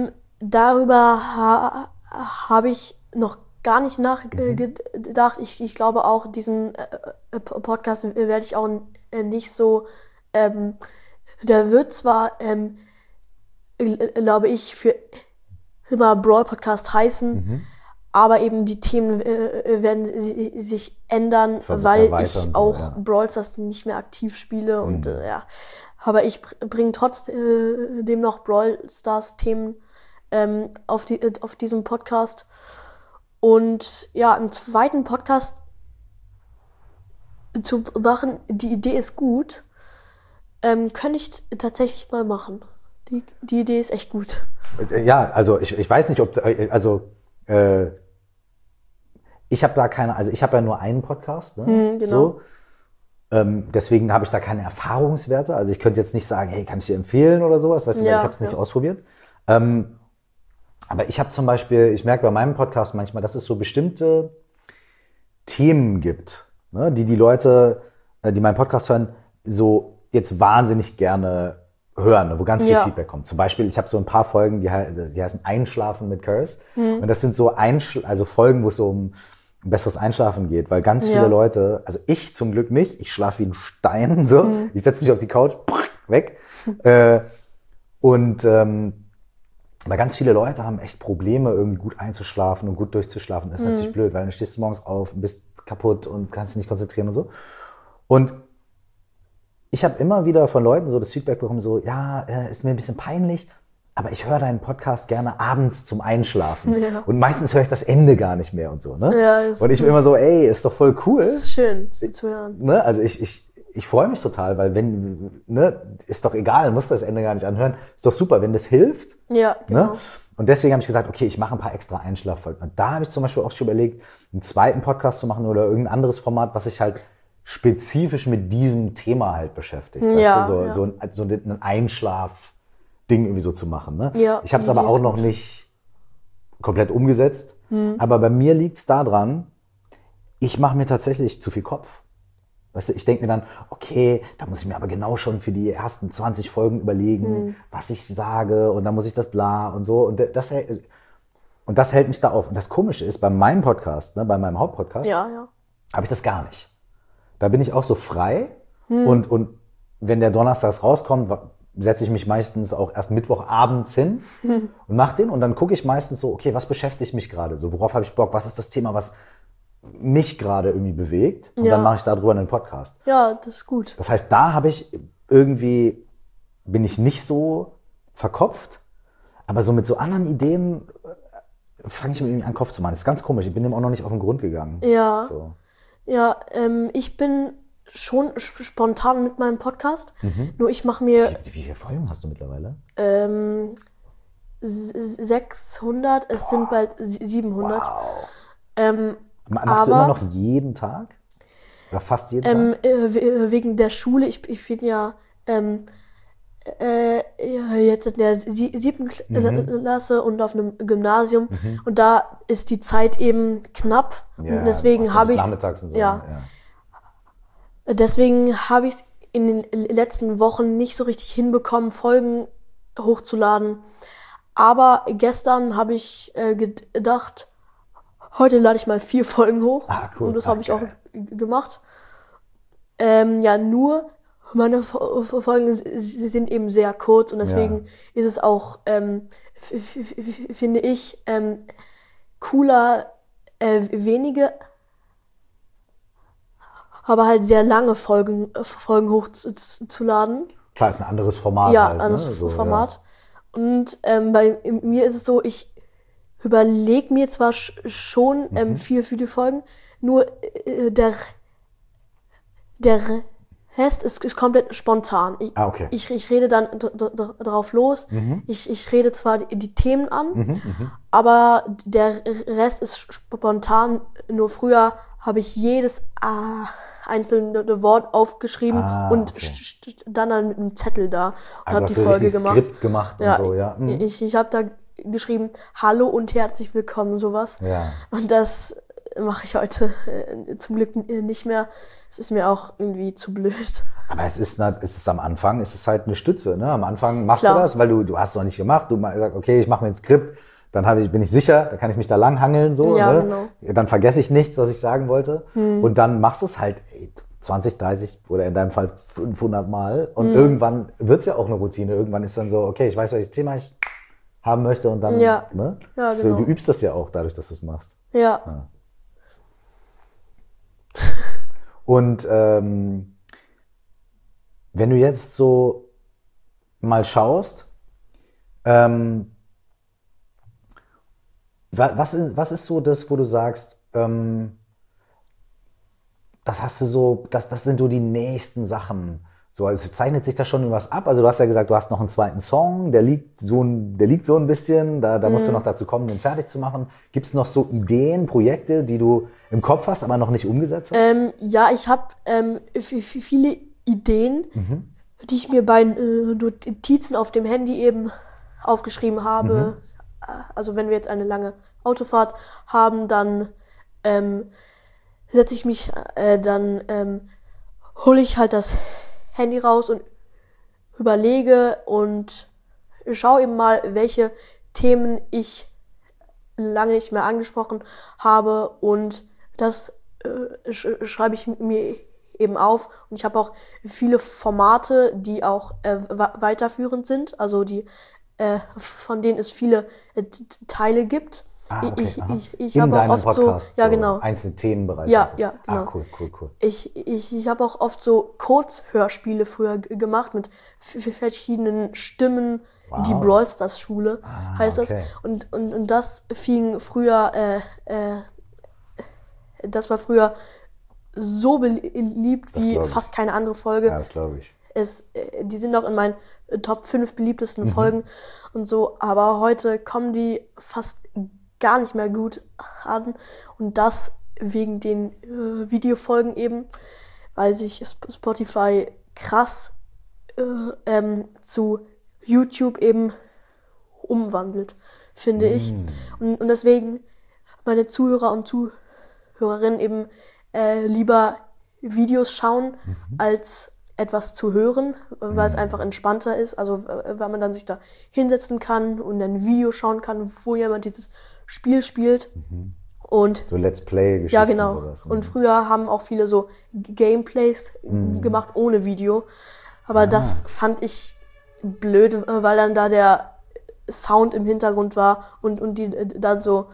Speaker 3: Darüber habe ich noch gar nicht nachgedacht. Ich glaube auch, diesen Podcast werde ich auch nicht so, der wird zwar, glaube ich, für immer Brawl Podcast heißen, aber eben die Themen werden sich ändern, weil ich auch Brawl Stars nicht mehr aktiv spiele und ja. Aber ich bringe trotzdem noch Brawl Stars Themen auf diesem Podcast. Und ja, einen zweiten Podcast zu machen, die Idee ist gut, könnte ich tatsächlich mal machen. Die Idee ist echt gut.
Speaker 2: Ja, also ich weiß nicht, ob, ich habe da keine, also ich habe ja nur einen Podcast, ne?
Speaker 3: Genau.
Speaker 2: So. Deswegen habe ich da keine Erfahrungswerte. Also ich könnte jetzt nicht sagen, hey, kann ich dir empfehlen oder sowas, weißt du, weil ich habe es nicht ausprobiert. Aber ich habe zum Beispiel, ich merke bei meinem Podcast manchmal, dass es so bestimmte Themen gibt, ne, die Leute, die meinen Podcast hören, so jetzt wahnsinnig gerne hören, wo ganz viel Feedback kommt. Zum Beispiel, ich habe so ein paar Folgen, die heißen Einschlafen mit Curse. Und das sind so Folgen, wo es so um ein besseres Einschlafen geht, weil ganz viele Leute, also ich zum Glück nicht, ich schlafe wie ein Stein, so. Ich setze mich auf die Couch, weg. Aber ganz viele Leute haben echt Probleme, irgendwie gut einzuschlafen und gut durchzuschlafen. Das ist natürlich blöd, weil dann stehst du morgens auf und bist kaputt und kannst dich nicht konzentrieren und so. Und ich habe immer wieder von Leuten so das Feedback bekommen, so, ja, ist mir ein bisschen peinlich, aber ich höre deinen Podcast gerne abends zum Einschlafen. Ja. Und meistens höre ich das Ende gar nicht mehr und so. Ne? Ja, und ich bin immer so, ey, ist doch voll cool.
Speaker 3: Das ist schön zu hören.
Speaker 2: Ne? Also ich freue mich total, weil ist doch egal, muss das Ende gar nicht anhören. Ist doch super, wenn das hilft.
Speaker 3: Ja, genau.
Speaker 2: Und deswegen habe ich gesagt, okay, ich mache ein paar extra Einschlaffolgen. Und da habe ich zum Beispiel auch schon überlegt, einen zweiten Podcast zu machen oder irgendein anderes Format, was sich halt spezifisch mit diesem Thema halt beschäftigt.
Speaker 3: Ja,
Speaker 2: weißt du,
Speaker 3: ja.
Speaker 2: so ein Einschlaf-Ding irgendwie so zu machen. Ne?
Speaker 3: Ja,
Speaker 2: ich habe es
Speaker 3: die
Speaker 2: aber
Speaker 3: ist
Speaker 2: auch noch
Speaker 3: gut.
Speaker 2: nicht komplett umgesetzt. Aber bei mir liegt es daran, ich mache mir tatsächlich zu viel Kopf. Weißt du, ich denke mir dann, okay, da muss ich mir aber genau schon für die ersten 20 Folgen überlegen, was ich sage und dann muss ich das bla und so. Und das hält mich da auf. Und das Komische ist, bei meinem Podcast, ne, bei meinem Hauptpodcast,
Speaker 3: Ja.
Speaker 2: habe ich das gar nicht. Da bin ich auch so frei und wenn der donnerstags rauskommt, setze ich mich meistens auch erst Mittwochabends hin und mache den und dann gucke ich meistens so, okay, was beschäftigt mich gerade so, worauf habe ich Bock, was ist das Thema, was mich gerade irgendwie bewegt und
Speaker 3: Ja.
Speaker 2: dann mache ich darüber einen Podcast.
Speaker 3: Ja, das ist gut.
Speaker 2: Das heißt, da bin ich nicht so verkopft, aber so mit so anderen Ideen fange ich mir irgendwie an den Kopf zu machen. Das ist ganz komisch, ich bin dem auch noch nicht auf den Grund gegangen.
Speaker 3: Ja.
Speaker 2: So.
Speaker 3: Ja, ich bin schon spontan mit meinem Podcast. Nur ich mache mir
Speaker 2: Wie viele Folgen hast du mittlerweile?
Speaker 3: 600, es sind bald 700.
Speaker 2: Wow. Machst
Speaker 3: Aber
Speaker 2: du immer noch jeden Tag? Oder fast jeden Tag?
Speaker 3: wegen der Schule, ich bin ja jetzt in der 7. Klasse und auf einem Gymnasium und da ist die Zeit eben knapp und deswegen
Speaker 2: machst du
Speaker 3: habe
Speaker 2: bis
Speaker 3: ich
Speaker 2: nachmittags und so.
Speaker 3: ja. Deswegen habe ich es in den letzten Wochen nicht so richtig hinbekommen, Folgen hochzuladen. Aber gestern habe ich gedacht, heute lade ich mal 4 Folgen hoch.
Speaker 2: Ah, cool.
Speaker 3: Und das habe ich auch
Speaker 2: geil.
Speaker 3: gemacht. Nur meine Folgen sind eben sehr kurz und deswegen ist es auch, finde ich, cooler, wenige, aber halt sehr lange Folgen hochzuladen.
Speaker 2: Klar, ist ein anderes Format.
Speaker 3: Ja,
Speaker 2: halt,
Speaker 3: anderes
Speaker 2: ne? So,
Speaker 3: Format. Und bei mir ist es so, ich überlege mir zwar schon viel für die Folgen, nur der Rest ist komplett spontan.
Speaker 2: Okay.
Speaker 3: Ich rede dann drauf los. Ich rede zwar die Themen an, aber der Rest ist spontan. Nur früher habe ich jedes einzelne Wort aufgeschrieben und
Speaker 2: okay.
Speaker 3: dann mit einem Zettel da und
Speaker 2: Also
Speaker 3: habe die
Speaker 2: hast du
Speaker 3: Folge
Speaker 2: richtig
Speaker 3: gemacht.
Speaker 2: Skript gemacht und
Speaker 3: Ja,
Speaker 2: so, ja.
Speaker 3: ich habe da geschrieben, hallo und herzlich willkommen, sowas.
Speaker 2: Ja.
Speaker 3: Und das mache ich heute zum Glück nicht mehr. Es ist mir auch irgendwie zu blöd.
Speaker 2: Aber es ist am Anfang, es ist halt eine Stütze. Ne? Am Anfang machst
Speaker 3: Klar.
Speaker 2: du das, weil du hast es noch nicht gemacht. Du sagst, okay, ich mache mir ein Skript, dann bin ich sicher, da kann ich mich da langhangeln. So,
Speaker 3: Ja,
Speaker 2: ne?
Speaker 3: genau.
Speaker 2: Dann vergesse ich nichts, was ich sagen wollte. Und dann machst du es halt 20, 30 oder in deinem Fall 500 Mal. Und irgendwann wird es ja auch eine Routine. Irgendwann ist dann so, okay, ich weiß, welches Thema ich haben möchte. Und dann,
Speaker 3: Ja.
Speaker 2: ne?
Speaker 3: Ja,
Speaker 2: So,
Speaker 3: genau.
Speaker 2: du übst das ja auch dadurch, dass du es machst.
Speaker 3: Ja.
Speaker 2: Und wenn du jetzt so mal schaust, was ist so das, wo du sagst, das hast du so, das sind so die nächsten Sachen. So, also zeichnet sich da schon was ab? Also du hast ja gesagt, du hast noch einen zweiten Song, der liegt so ein bisschen, da musst du noch dazu kommen, den fertig zu machen. Gibt es noch so Ideen, Projekte, die du im Kopf hast, aber noch nicht umgesetzt hast?
Speaker 3: Ja, ich habe viele Ideen, die ich mir bei Notizen auf dem Handy eben aufgeschrieben habe. Also wenn wir jetzt eine lange Autofahrt haben, dann setze ich mich, dann hole ich halt das Handy raus und überlege und schaue eben mal, welche Themen ich lange nicht mehr angesprochen habe und das schreibe ich mir eben auf und ich habe auch viele Formate, die auch weiterführend sind, also die von denen es viele Teile gibt.
Speaker 2: Okay.
Speaker 3: Ich
Speaker 2: In
Speaker 3: habe auch
Speaker 2: deinem
Speaker 3: oft
Speaker 2: Podcast,
Speaker 3: so, ja genau,
Speaker 2: einzelne Themenbereiche.
Speaker 3: Ja,
Speaker 2: und so.
Speaker 3: ja, genau.
Speaker 2: Cool.
Speaker 3: ich habe auch oft so Kurzhörspiele früher gemacht mit verschiedenen Stimmen,
Speaker 2: Wow.
Speaker 3: die Brawl Stars Schule heißt
Speaker 2: okay.
Speaker 3: das. Und das fing früher, das war früher so beliebt
Speaker 2: Das
Speaker 3: wie
Speaker 2: glaub ich.
Speaker 3: fast keine andere Folge.
Speaker 2: Ja, das glaube ich.
Speaker 3: Die sind auch in meinen Top 5 beliebtesten Folgen und so, aber heute kommen die fast gar nicht mehr gut an und das wegen den Videofolgen eben, weil sich Spotify krass zu YouTube eben umwandelt, finde ich. Und deswegen meine Zuhörer und Zuhörerinnen eben lieber Videos schauen, als etwas zu hören, weil es einfach entspannter ist. Also weil man dann sich da hinsetzen kann und ein Video schauen kann, wo jemand dieses Spiel spielt. Und
Speaker 2: So Let's Play-Geschichten.
Speaker 3: ja, genau.
Speaker 2: Sowas.
Speaker 3: Und früher haben auch viele so Gameplays gemacht ohne Video. Aber das fand ich blöd, weil dann da der Sound im Hintergrund war und die dann so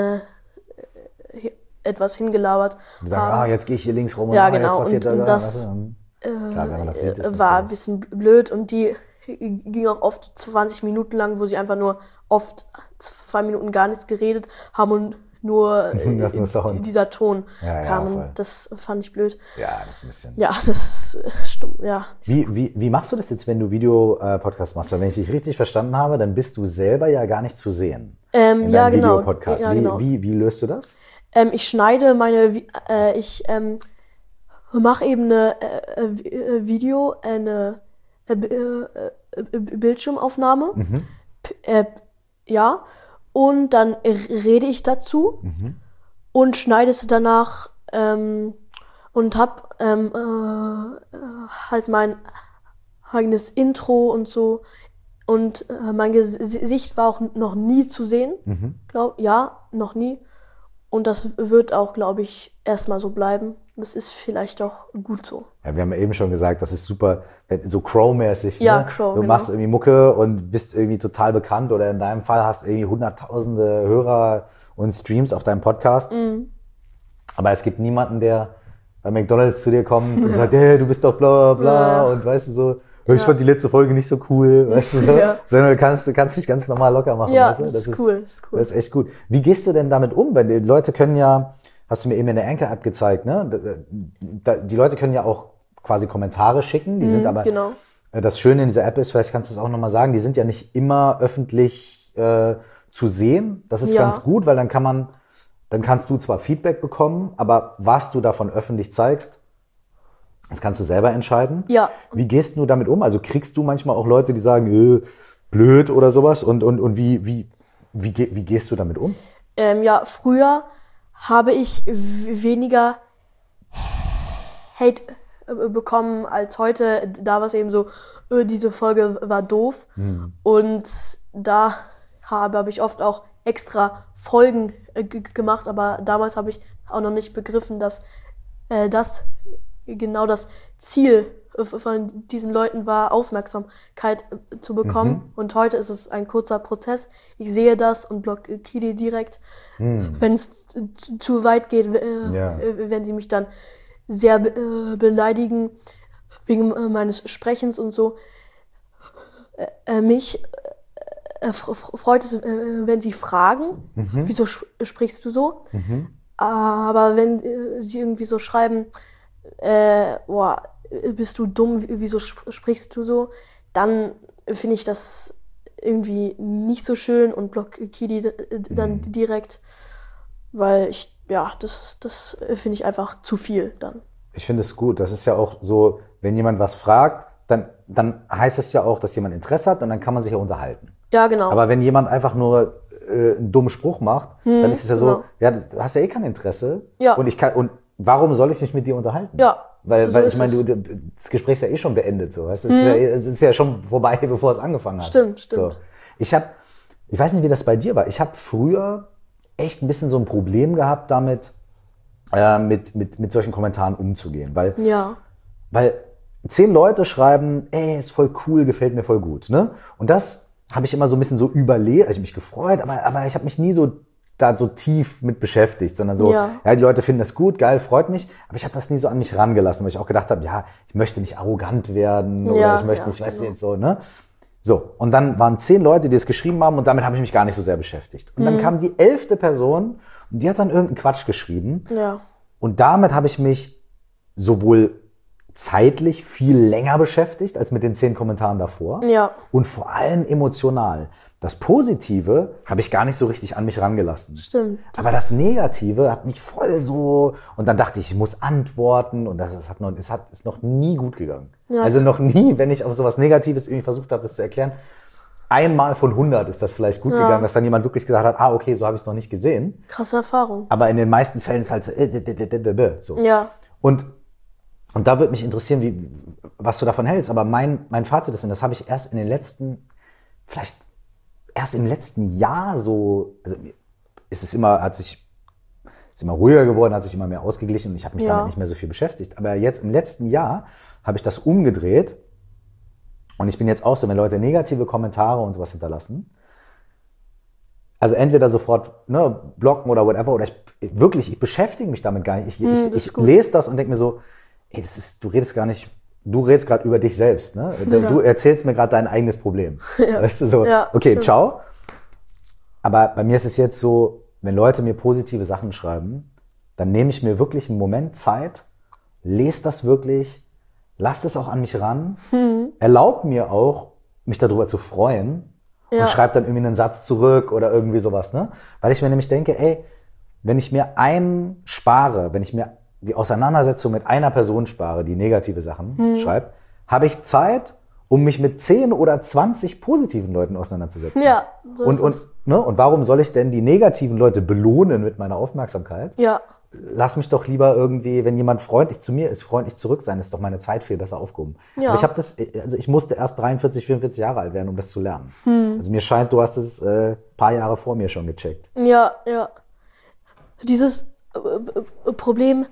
Speaker 3: etwas hingelabert
Speaker 2: Die sagen, jetzt gehe ich hier links rum und
Speaker 3: Ja,
Speaker 2: jetzt
Speaker 3: genau.
Speaker 2: passiert
Speaker 3: Und
Speaker 2: da.
Speaker 3: das
Speaker 2: Klar, wenn man das sieht, ist
Speaker 3: war ein
Speaker 2: natürlich-
Speaker 3: bisschen blöd und die ging auch oft 20 Minuten lang, wo sie einfach nur oft 2 Minuten gar nichts geredet haben und nur,
Speaker 2: Das nur Sound.
Speaker 3: dieser Ton
Speaker 2: Ja,
Speaker 3: kam.
Speaker 2: voll.
Speaker 3: Und das fand ich blöd.
Speaker 2: Ja, das ist ein bisschen.
Speaker 3: Ja, das ist stumm. Ja.
Speaker 2: Wie machst du das jetzt, wenn du Video-Podcast machst? Weil wenn ich dich richtig verstanden habe, dann bist du selber ja gar nicht zu sehen. In
Speaker 3: Ja,
Speaker 2: deinem
Speaker 3: genau.
Speaker 2: Videopodcast.
Speaker 3: Ja, genau.
Speaker 2: Wie löst du das?
Speaker 3: Ich schneide ich mache eben eine Bildschirmaufnahme. Ja. Und dann rede ich dazu und schneide es danach und hab halt mein eigenes Intro und so. Und mein Gesicht war auch noch nie zu sehen. Noch nie. Und das wird auch, glaube ich, erstmal so bleiben. Das ist vielleicht auch gut so.
Speaker 2: Ja, wir haben ja eben schon gesagt, das ist super, so Crow-mäßig.
Speaker 3: Ja,
Speaker 2: ne?
Speaker 3: Crow,
Speaker 2: Du
Speaker 3: genau.
Speaker 2: machst irgendwie Mucke und bist irgendwie total bekannt oder in deinem Fall hast irgendwie hunderttausende Hörer und Streams auf deinem Podcast. Aber es gibt niemanden, der bei McDonald's zu dir kommt und sagt, hey, du bist doch bla bla bla und weißt du so, ich fand die letzte Folge nicht so cool, weißt du so,
Speaker 3: Ja.
Speaker 2: sondern du kannst dich ganz normal locker machen.
Speaker 3: Ja,
Speaker 2: weißt du?
Speaker 3: das ist cool.
Speaker 2: Das ist echt gut. Wie gehst du denn damit um? Weil die Leute können ja, hast du mir eben in der Anchor-App gezeigt, ne? Die Leute können ja auch quasi Kommentare schicken, die sind aber,
Speaker 3: genau.
Speaker 2: Das Schöne in dieser App ist, vielleicht kannst du es auch nochmal sagen, die sind ja nicht immer öffentlich zu sehen. Das ist
Speaker 3: Ja.
Speaker 2: ganz gut, weil dann kannst du zwar Feedback bekommen, aber was du davon öffentlich zeigst, das kannst du selber entscheiden.
Speaker 3: Ja.
Speaker 2: Wie gehst du damit um? Also kriegst du manchmal auch Leute, die sagen, blöd oder sowas? Und wie gehst du damit um?
Speaker 3: Früher habe ich weniger Hate bekommen als heute. Da war es eben so, diese Folge war doof. Und da habe ich oft auch extra Folgen gemacht, aber damals habe ich auch noch nicht begriffen, dass das genau das Ziel von diesen Leuten war, Aufmerksamkeit zu bekommen. Und heute ist es ein kurzer Prozess. Ich sehe das und blockiere die direkt. Wenn es zu weit geht, wenn sie mich dann sehr beleidigen wegen meines Sprechens und so. Mich freut es, wenn sie fragen, wieso sprichst du so? Aber wenn sie irgendwie so schreiben, bist du dumm, wieso sprichst du so? Dann finde ich das irgendwie nicht so schön und blockiere die dann direkt, weil das finde ich einfach zu viel dann.
Speaker 2: Ich finde es gut. Das ist ja auch so, wenn jemand was fragt, dann heißt es ja auch, dass jemand Interesse hat und dann kann man sich ja unterhalten.
Speaker 3: Ja, genau.
Speaker 2: Aber wenn jemand einfach nur einen dummen Spruch macht, dann ist es ja so,
Speaker 3: genau.
Speaker 2: ja, du hast ja eh kein Interesse.
Speaker 3: Ja.
Speaker 2: Und warum soll ich mich mit dir unterhalten?
Speaker 3: Ja.
Speaker 2: Weil
Speaker 3: so
Speaker 2: ich
Speaker 3: ist
Speaker 2: meine,
Speaker 3: es.
Speaker 2: das Gespräch ist ja eh schon beendet. So. Es ist ja schon vorbei, bevor es angefangen hat.
Speaker 3: Stimmt.
Speaker 2: So. Ich weiß nicht, wie das bei dir war. Ich habe früher echt ein bisschen so ein Problem gehabt damit, mit solchen Kommentaren umzugehen. Weil 10 Leute schreiben, ey, ist voll cool, gefällt mir voll gut. Ne? Und das habe ich immer so ein bisschen so überlegt, ich habe mich gefreut, aber ich habe mich nie so da so tief mit beschäftigt, sondern so, die Leute finden das gut, geil, freut mich, aber ich habe das nie so an mich rangelassen, weil ich auch gedacht habe, ich möchte nicht arrogant werden oder ich möchte nicht, weißt du, jetzt so, ne? So, und dann waren 10 Leute, die es geschrieben haben und damit habe ich mich gar nicht so sehr beschäftigt. Und dann kam die 11. Person und die hat dann irgendeinen Quatsch geschrieben
Speaker 3: Ja.
Speaker 2: und damit habe ich mich sowohl zeitlich viel länger beschäftigt als mit den 10 Kommentaren davor.
Speaker 3: Ja.
Speaker 2: Und vor allem emotional. Das Positive habe ich gar nicht so richtig an mich rangelassen.
Speaker 3: Stimmt.
Speaker 2: Aber das Negative hat mich voll so... Und dann dachte ich muss antworten. Und ist noch nie gut gegangen.
Speaker 3: Ja.
Speaker 2: Also noch nie, wenn ich auf sowas Negatives irgendwie versucht habe, das zu erklären. Einmal von 100 ist das vielleicht gut gegangen, dass dann jemand wirklich gesagt hat, okay, so habe ich es noch nicht gesehen.
Speaker 3: Krasse Erfahrung.
Speaker 2: Aber in den meisten Fällen ist es halt so.
Speaker 3: Ja.
Speaker 2: Und da würde mich interessieren, was du davon hältst. Aber mein Fazit ist, und das habe ich erst im letzten Jahr so, also ist immer ruhiger geworden, hat sich immer mehr ausgeglichen und ich habe mich damit nicht mehr so viel beschäftigt. Aber jetzt im letzten Jahr habe ich das umgedreht und ich bin jetzt auch so, wenn Leute negative Kommentare und sowas hinterlassen, also entweder sofort blocken oder whatever, oder ich beschäftige mich damit gar nicht. Ich lese das und denke mir so, ey, du redest gerade über dich selbst. Ne? Du erzählst mir gerade dein eigenes Problem. Ja. Weißt du, so, okay, stimmt. Ciao. Aber bei mir ist es jetzt so, wenn Leute mir positive Sachen schreiben, dann nehme ich mir wirklich einen Moment Zeit, lese das wirklich, lass es auch an mich ran, erlaub mir auch, mich darüber zu freuen und schreibe dann irgendwie einen Satz zurück oder irgendwie sowas. Ne? Weil ich mir nämlich denke, ey, wenn ich mir die Auseinandersetzung mit einer Person spare, die negative Sachen schreibt, habe ich Zeit, um mich mit 10 oder 20 positiven Leuten auseinanderzusetzen. Ja, so und warum soll ich denn die negativen Leute belohnen mit meiner Aufmerksamkeit? Ja. Lass mich doch lieber irgendwie, wenn jemand freundlich zu mir ist, freundlich zurück sein, ist doch meine Zeit viel besser aufgehoben. Ja. Aber ich musste erst 43, 44 Jahre alt werden, um das zu lernen. Also mir scheint, du hast es paar Jahre vor mir schon gecheckt. Ja. Dieses Problem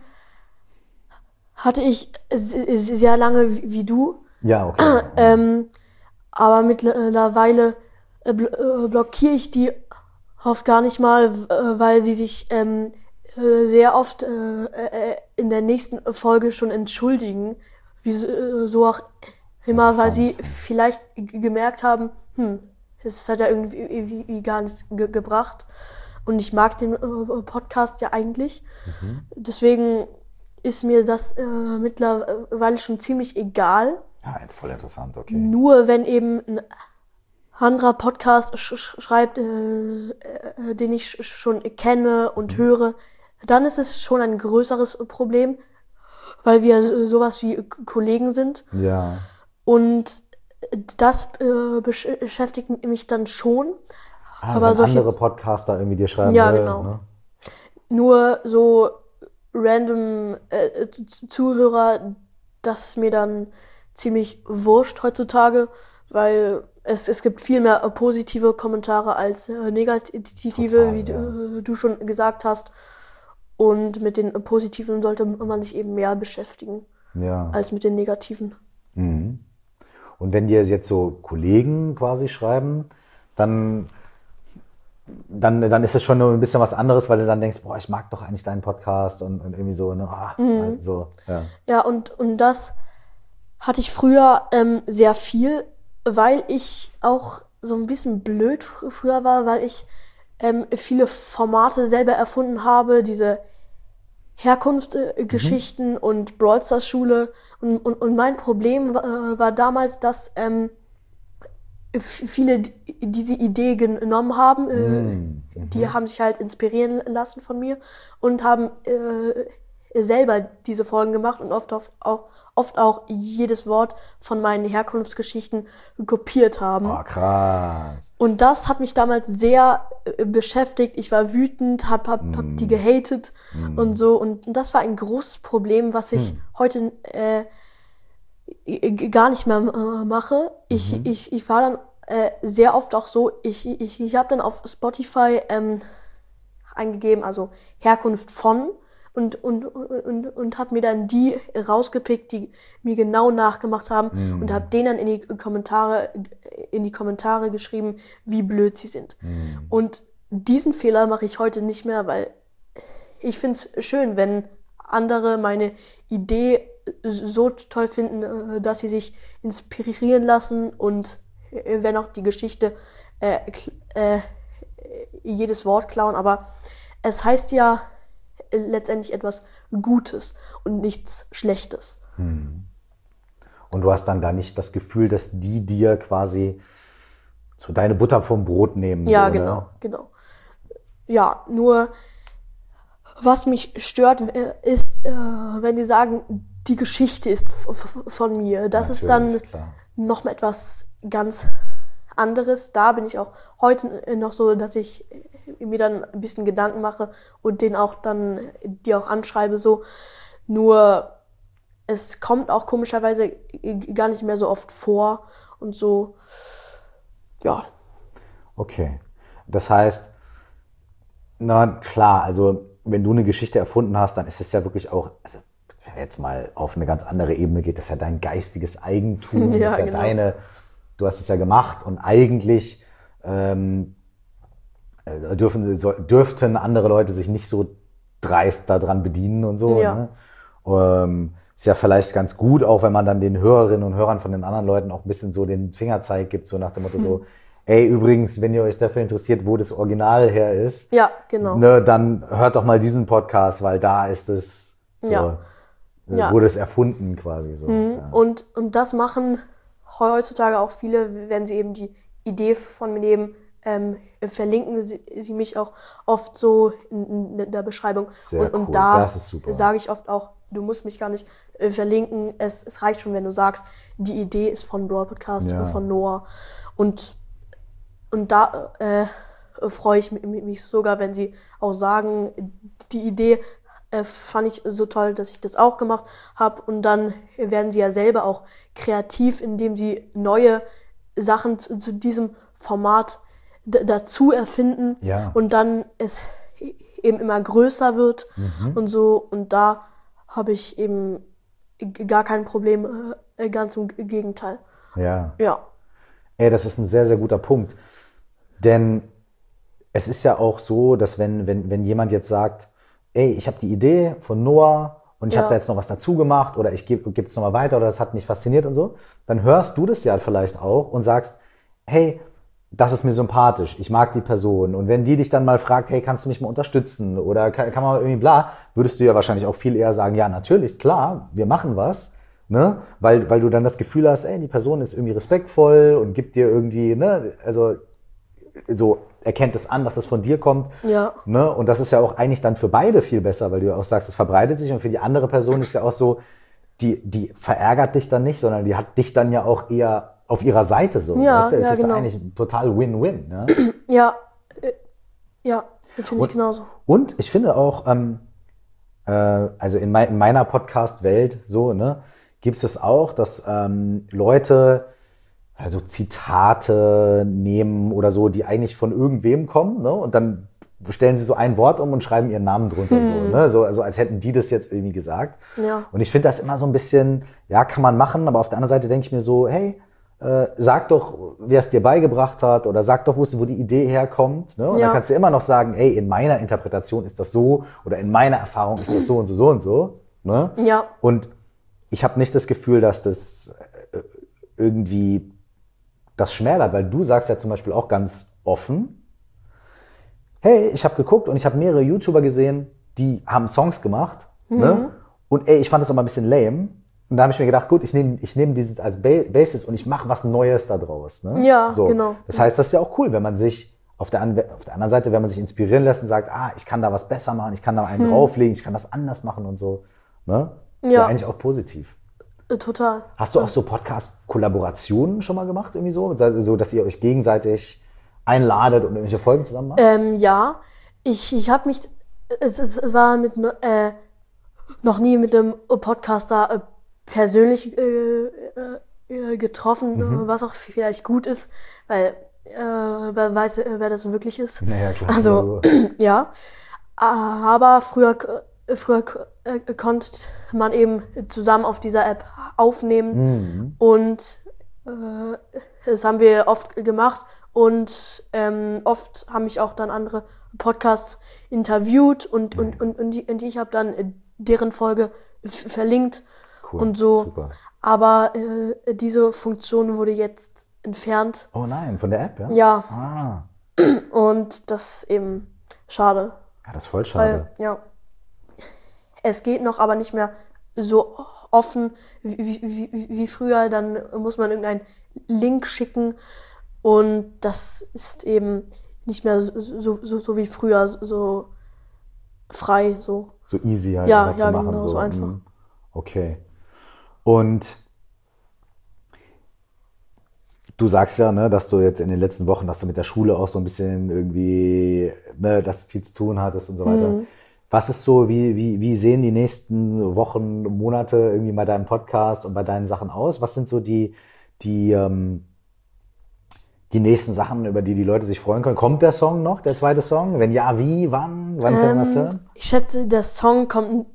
Speaker 2: hatte ich sehr lange wie du. Ja, okay. Aber mittlerweile blockiere ich die oft gar nicht mal, weil sie sich sehr oft in der nächsten Folge schon entschuldigen. So auch immer, weil sie vielleicht gemerkt haben, es hat ja irgendwie gar nichts gebracht. Und ich mag den Podcast ja eigentlich. Deswegen ist mir das mittlerweile schon ziemlich egal. Ja, voll interessant, okay.
Speaker 3: Nur wenn eben ein anderer Podcast schreibt, den ich schon kenne und höre, dann ist es schon ein größeres Problem, weil wir sowas wie Kollegen sind. Ja. Und das beschäftigt mich dann schon.
Speaker 2: Aber wenn andere Podcaster irgendwie dir schreiben.
Speaker 3: Ja, genau. Ne? Nur so random Zuhörer, das ist mir dann ziemlich wurscht heutzutage, weil es gibt viel mehr positive Kommentare als negative, total, wie du schon gesagt hast. Und mit den positiven sollte man sich eben mehr beschäftigen, als mit den negativen.
Speaker 2: Mhm. Und wenn dir jetzt so Kollegen quasi schreiben, dann ist es schon ein bisschen was anderes, weil du dann denkst, boah, ich mag doch eigentlich deinen Podcast und irgendwie so. Ne? So ja.
Speaker 3: Ja, und das hatte ich früher sehr viel, weil ich auch so ein bisschen blöd früher war, weil ich viele Formate selber erfunden habe, diese Herkunftsgeschichten und Brawl Stars Schule. Und mein Problem war damals, dass viele diese Idee genommen haben, die haben sich halt inspirieren lassen von mir und haben selber diese Folgen gemacht und oft auch jedes Wort von meinen Herkunftsgeschichten kopiert haben.
Speaker 2: Oh, krass.
Speaker 3: Und das hat mich damals sehr beschäftigt. Ich war wütend, hab die gehatet und so. Und das war ein großes Problem, was ich heute gar nicht mehr mache. Ich war dann sehr oft auch so, ich habe dann auf Spotify eingegeben, also Herkunft von und habe mir dann die rausgepickt, die mir genau nachgemacht haben und habe denen dann in die Kommentare geschrieben, wie blöd sie sind. Und diesen Fehler mache ich heute nicht mehr, weil ich finde es schön, wenn andere meine Idee so toll finden, dass sie sich inspirieren lassen und wenn auch die Geschichte jedes Wort klauen, aber es heißt ja letztendlich etwas Gutes und nichts Schlechtes.
Speaker 2: Und du hast dann da nicht das Gefühl, dass die dir quasi so deine Butter vom Brot nehmen.
Speaker 3: Ja,
Speaker 2: so,
Speaker 3: genau,
Speaker 2: ne?
Speaker 3: genau. Ja, nur was mich stört, ist, wenn die sagen, die Geschichte ist von mir. Das ist dann
Speaker 2: Natürlich, klar.
Speaker 3: noch mal etwas ganz anderes. Da bin ich auch heute noch so, dass ich mir dann ein bisschen Gedanken mache und den auch dann, die auch anschreibe so. Nur es kommt auch komischerweise gar nicht mehr so oft vor und so, ja.
Speaker 2: Okay. Das heißt, na klar, also wenn du eine Geschichte erfunden hast, dann ist es ja wirklich auch, also wenn jetzt mal auf eine ganz andere Ebene geht, das ist ja dein geistiges Eigentum,
Speaker 3: Ja,
Speaker 2: das ist ja
Speaker 3: genau.
Speaker 2: du hast es ja gemacht und eigentlich dürften andere Leute sich nicht so dreist daran bedienen und so.
Speaker 3: Ja.
Speaker 2: Ne? Ist ja vielleicht ganz gut, auch wenn man dann den Hörerinnen und Hörern von den anderen Leuten auch ein bisschen so den Fingerzeig gibt, so nach dem Motto so, ey, übrigens, wenn ihr euch dafür interessiert, wo das Original her ist,
Speaker 3: Ja, genau.
Speaker 2: ne, dann hört doch mal diesen Podcast, weil da ist es so,
Speaker 3: Ja. Ja.
Speaker 2: wurde es erfunden quasi so. Ja.
Speaker 3: Und das machen heutzutage auch viele, wenn sie eben die Idee von mir nehmen, verlinken sie mich auch oft so in der Beschreibung.
Speaker 2: Sehr
Speaker 3: und
Speaker 2: cool,
Speaker 3: da
Speaker 2: das ist super.
Speaker 3: sage ich oft auch, du musst mich gar nicht verlinken. Es reicht schon, wenn du sagst, die Idee ist von Brawl Podcast,
Speaker 2: Ja.
Speaker 3: von Noah. Und da freue ich mich sogar, wenn sie auch sagen, die Idee fand ich so toll, dass ich das auch gemacht habe. Und dann werden sie ja selber auch kreativ, indem sie neue Sachen zu diesem Format dazu erfinden.
Speaker 2: Ja.
Speaker 3: Und dann es eben immer größer wird und so. Und da habe ich eben gar kein Problem, ganz im Gegenteil.
Speaker 2: Ja.
Speaker 3: Ja.
Speaker 2: Ey, das ist ein sehr, sehr guter Punkt. Denn es ist ja auch so, dass wenn jemand jetzt sagt, ey, ich habe die Idee von Noah und ich habe da jetzt noch was dazu gemacht oder ich gebe es nochmal weiter oder das hat mich fasziniert und so, dann hörst du das ja vielleicht auch und sagst, hey, das ist mir sympathisch, ich mag die Person. Und wenn die dich dann mal fragt, hey, kannst du mich mal unterstützen oder kann man irgendwie bla, würdest du ja wahrscheinlich auch viel eher sagen, ja, natürlich, klar, wir machen was. Ne? Weil du dann das Gefühl hast, ey, die Person ist irgendwie respektvoll und gibt dir irgendwie, ne, also so erkennt es an, dass es von dir kommt.
Speaker 3: Ja.
Speaker 2: Ne? Und das ist ja auch eigentlich dann für beide viel besser, weil du ja auch sagst, es verbreitet sich und für die andere Person ist ja auch so, die verärgert dich dann nicht, sondern die hat dich dann ja auch eher auf ihrer Seite so.
Speaker 3: Ja,
Speaker 2: weißt du? Es
Speaker 3: ja,
Speaker 2: ist
Speaker 3: genau.
Speaker 2: eigentlich total Win-Win. Ne?
Speaker 3: Ja, finde ich genauso.
Speaker 2: Und ich finde auch, also in meiner Podcast-Welt so, ne, gibt es auch, dass Leute also Zitate nehmen oder so, die eigentlich von irgendwem kommen, ne, und dann stellen sie so ein Wort um und schreiben ihren Namen drunter, so, ne, so, also als hätten die das jetzt irgendwie gesagt.
Speaker 3: Ja.
Speaker 2: Und ich finde das immer so ein bisschen, ja, kann man machen, aber auf der anderen Seite denke ich mir so, hey, sag doch, wer es dir beigebracht hat oder sag doch, wo die Idee herkommt. Ne? Und
Speaker 3: Ja.
Speaker 2: dann kannst du immer noch sagen, ey, in meiner Interpretation ist das so oder in meiner Erfahrung ist das so und so, so und so. Ne?
Speaker 3: Ja.
Speaker 2: Und ich habe nicht das Gefühl, dass das irgendwie das schmälert, weil du sagst ja zum Beispiel auch ganz offen, hey, ich habe geguckt und ich habe mehrere YouTuber gesehen, die haben Songs gemacht. Ne? Und ey, ich fand das aber ein bisschen lame. Und da habe ich mir gedacht, gut, ich nehm dieses als Basis und ich mache was Neues da draus. Ne?
Speaker 3: Ja,
Speaker 2: so.
Speaker 3: genau.
Speaker 2: Das heißt, das ist ja auch cool, wenn man sich auf der anderen Seite, wenn man sich inspirieren lässt und sagt, ich kann da was besser machen, ich kann da einen drauflegen, ich kann das anders machen und so. Ne? Ist ja eigentlich auch positiv.
Speaker 3: Total.
Speaker 2: Hast du auch so Podcast-Kollaborationen schon mal gemacht, irgendwie so, dass ihr euch gegenseitig einladet und irgendwelche Folgen zusammen macht?
Speaker 3: Ja, ich habe mich, es war noch nie mit einem Podcaster persönlich getroffen, was auch vielleicht gut ist, weil wer weiß, wer das wirklich ist.
Speaker 2: Naja, klar.
Speaker 3: Also, ja. Aber früher konnte man eben zusammen auf dieser App aufnehmen und das haben wir oft gemacht und oft haben mich auch dann andere Podcasts interviewt und die ich habe dann deren Folge verlinkt.
Speaker 2: Cool,
Speaker 3: und so.
Speaker 2: super.
Speaker 3: Aber diese Funktion wurde jetzt entfernt.
Speaker 2: Oh nein, von der App, ja?
Speaker 3: Ja.
Speaker 2: Ah.
Speaker 3: Und das ist eben schade.
Speaker 2: Ja, das ist voll schade.
Speaker 3: Weil, ja, es geht noch, aber nicht mehr so offen wie früher. Dann muss man irgendeinen Link schicken und das ist eben nicht mehr so wie früher, so frei, so.
Speaker 2: So easy halt
Speaker 3: Ja,
Speaker 2: einfach zu
Speaker 3: ja,
Speaker 2: machen.
Speaker 3: genau, so einfach.
Speaker 2: Okay. Und du sagst ja, ne, dass du jetzt in den letzten Wochen, dass du mit der Schule auch so ein bisschen irgendwie, ne, dass du viel zu tun hattest und so weiter. Was ist so, wie sehen die nächsten Wochen, Monate irgendwie bei deinem Podcast und bei deinen Sachen aus? Was sind so die nächsten Sachen, über die Leute sich freuen können? Kommt der Song noch, der zweite Song? Wenn ja, wie, wann können wir das hören?
Speaker 3: Ich schätze, der Song kommt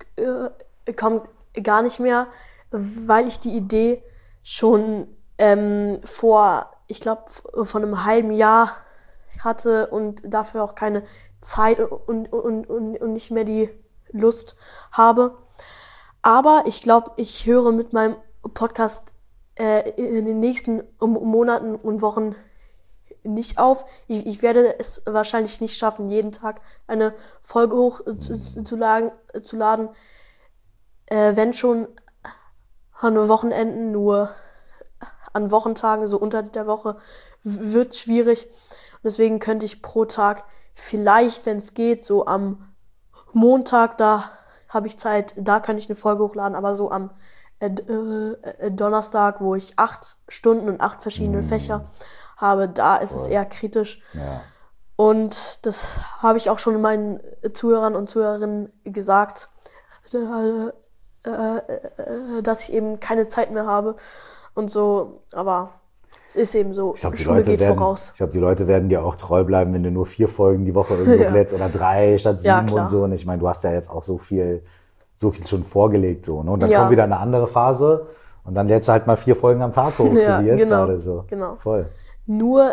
Speaker 3: gar nicht mehr, weil ich die Idee schon ich glaube, von einem halben Jahr hatte und dafür auch keine Zeit und nicht mehr die Lust habe. Aber ich glaube, ich höre mit meinem Podcast in den nächsten Monaten und Wochen nicht auf. Ich werde es wahrscheinlich nicht schaffen, jeden Tag eine Folge hochzuladen. Wenn schon an Wochenenden, nur an Wochentagen, so unter der Woche, wird schwierig. Und deswegen könnte ich pro Tag vielleicht, wenn es geht, so am Montag, da habe ich Zeit, da kann ich eine Folge hochladen, aber so am Donnerstag, wo ich 8 Stunden und 8 verschiedene Fächer habe, da ist es eher kritisch.
Speaker 2: Ja.
Speaker 3: Und das habe ich auch schon meinen Zuhörern und Zuhörerinnen gesagt, dass ich eben keine Zeit mehr habe und so, aber es ist eben so,
Speaker 2: Ich glaube,
Speaker 3: Schule geht voraus.
Speaker 2: Ich glaube, die Leute werden dir auch treu bleiben, wenn du nur 4 Folgen die Woche irgendwie lädst oder 3 statt 7
Speaker 3: Ja, klar.
Speaker 2: und so. Und ich meine, du hast ja jetzt auch so viel schon vorgelegt, so, ne? Und dann
Speaker 3: Ja.
Speaker 2: kommt wieder eine andere Phase und dann lädst du halt mal 4 Folgen am Tag hoch,
Speaker 3: Ja,
Speaker 2: so wie jetzt
Speaker 3: genau,
Speaker 2: gerade so.
Speaker 3: genau.
Speaker 2: Voll.
Speaker 3: Nur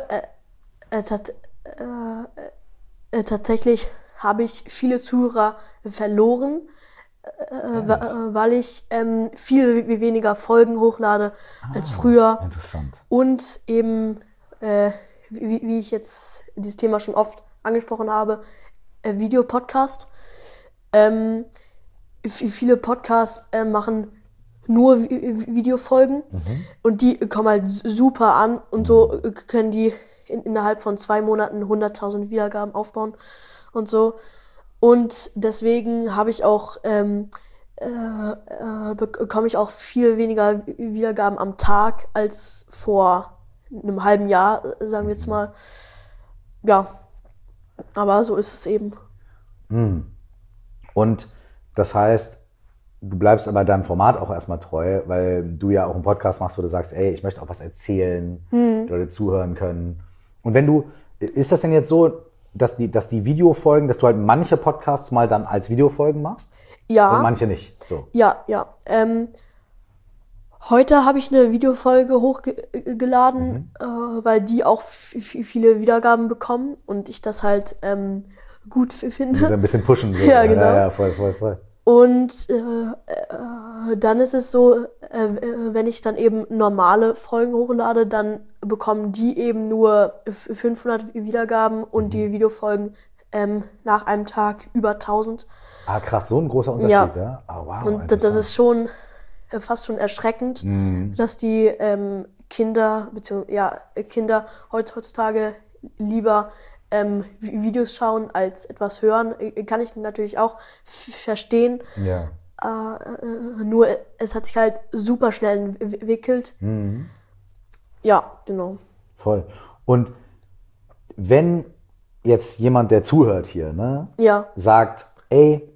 Speaker 3: tatsächlich habe ich viele Zuhörer verloren, weil ich viel weniger Folgen hochlade als früher.
Speaker 2: Interessant.
Speaker 3: Und eben, wie ich jetzt dieses Thema schon oft angesprochen habe, Videopodcast. Viele Podcasts machen nur Videofolgen und die kommen halt super an und so können die innerhalb von 2 Monaten 100.000 Wiedergaben aufbauen und so. Und deswegen habe ich auch bekomme ich auch viel weniger Wiedergaben am Tag als vor einem halben Jahr, sagen wir jetzt mal. Ja, aber so ist es eben.
Speaker 2: Und das heißt, du bleibst aber deinem Format auch erstmal treu, weil du ja auch einen Podcast machst, wo du sagst, ey, ich möchte auch was erzählen, die Leute zuhören können. Und ist das denn jetzt so, dass die Videofolgen, dass du halt manche Podcasts mal dann als Videofolgen machst?
Speaker 3: Ja.
Speaker 2: Und manche nicht, so.
Speaker 3: Ja. Heute habe ich eine Videofolge hochgeladen, weil die auch viele Wiedergaben bekommen und ich das halt gut finde.
Speaker 2: Die so ein bisschen pushen. So.
Speaker 3: Ja, genau.
Speaker 2: Ja, voll.
Speaker 3: Und dann ist es so, wenn ich dann eben normale Folgen hochlade, dann bekommen die eben nur 500 Wiedergaben und die Videofolgen nach einem Tag über 1000.
Speaker 2: Ah, krass, so ein großer Unterschied, ja? Oh, wow,
Speaker 3: Und das ist schon fast schon erschreckend, dass die Kinder heutzutage lieber Videos schauen als etwas hören. Kann ich natürlich auch verstehen.
Speaker 2: Ja.
Speaker 3: Nur es hat sich halt super schnell entwickelt. Ja, genau.
Speaker 2: Voll. Und wenn jetzt jemand, der zuhört hier, ne, sagt, ey,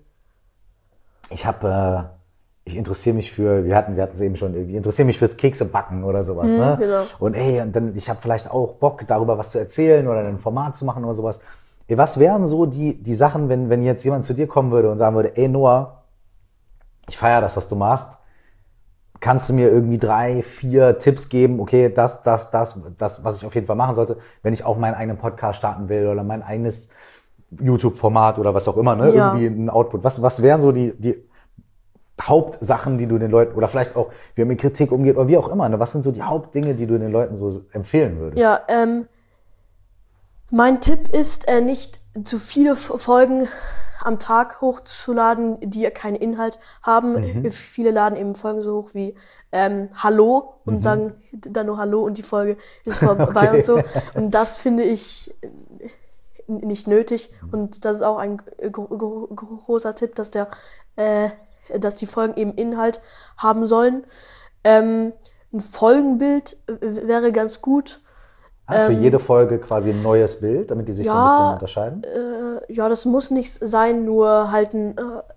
Speaker 2: ich interessiere mich wir hatten es eben schon irgendwie, interessiere mich fürs Keksebacken oder sowas, ne?
Speaker 3: Genau.
Speaker 2: Und dann, ich habe vielleicht auch Bock, darüber was zu erzählen oder ein Format zu machen oder sowas. Ey, was wären so die Sachen, wenn jetzt jemand zu dir kommen würde und sagen würde, ey Noah, ich feiere das, was du machst. Kannst du mir irgendwie 3, 4 Tipps geben, okay, das, was ich auf jeden Fall machen sollte, wenn ich auch meinen eigenen Podcast starten will oder mein eigenes YouTube-Format oder was auch immer, ne?
Speaker 3: Ja.
Speaker 2: Irgendwie ein Output. Was wären so die Hauptsachen, die du den Leuten, oder vielleicht auch, wie man mit Kritik umgeht oder wie auch immer, ne? Was sind so die Hauptdinge, die du den Leuten so empfehlen würdest?
Speaker 3: Ja, mein Tipp ist, nicht zu viele Folgen am Tag hochzuladen, die ja keinen Inhalt haben. Viele laden eben Folgen so hoch wie Hallo und sagen dann nur Hallo und die Folge ist vorbei und so. Und das finde ich nicht nötig. Und das ist auch ein großer Tipp, dass dass die Folgen eben Inhalt haben sollen. Ein Folgenbild wäre ganz gut.
Speaker 2: Für jede Folge quasi ein neues Bild, damit die sich so ein bisschen unterscheiden?
Speaker 3: Ja, das muss nicht sein, nur halt ein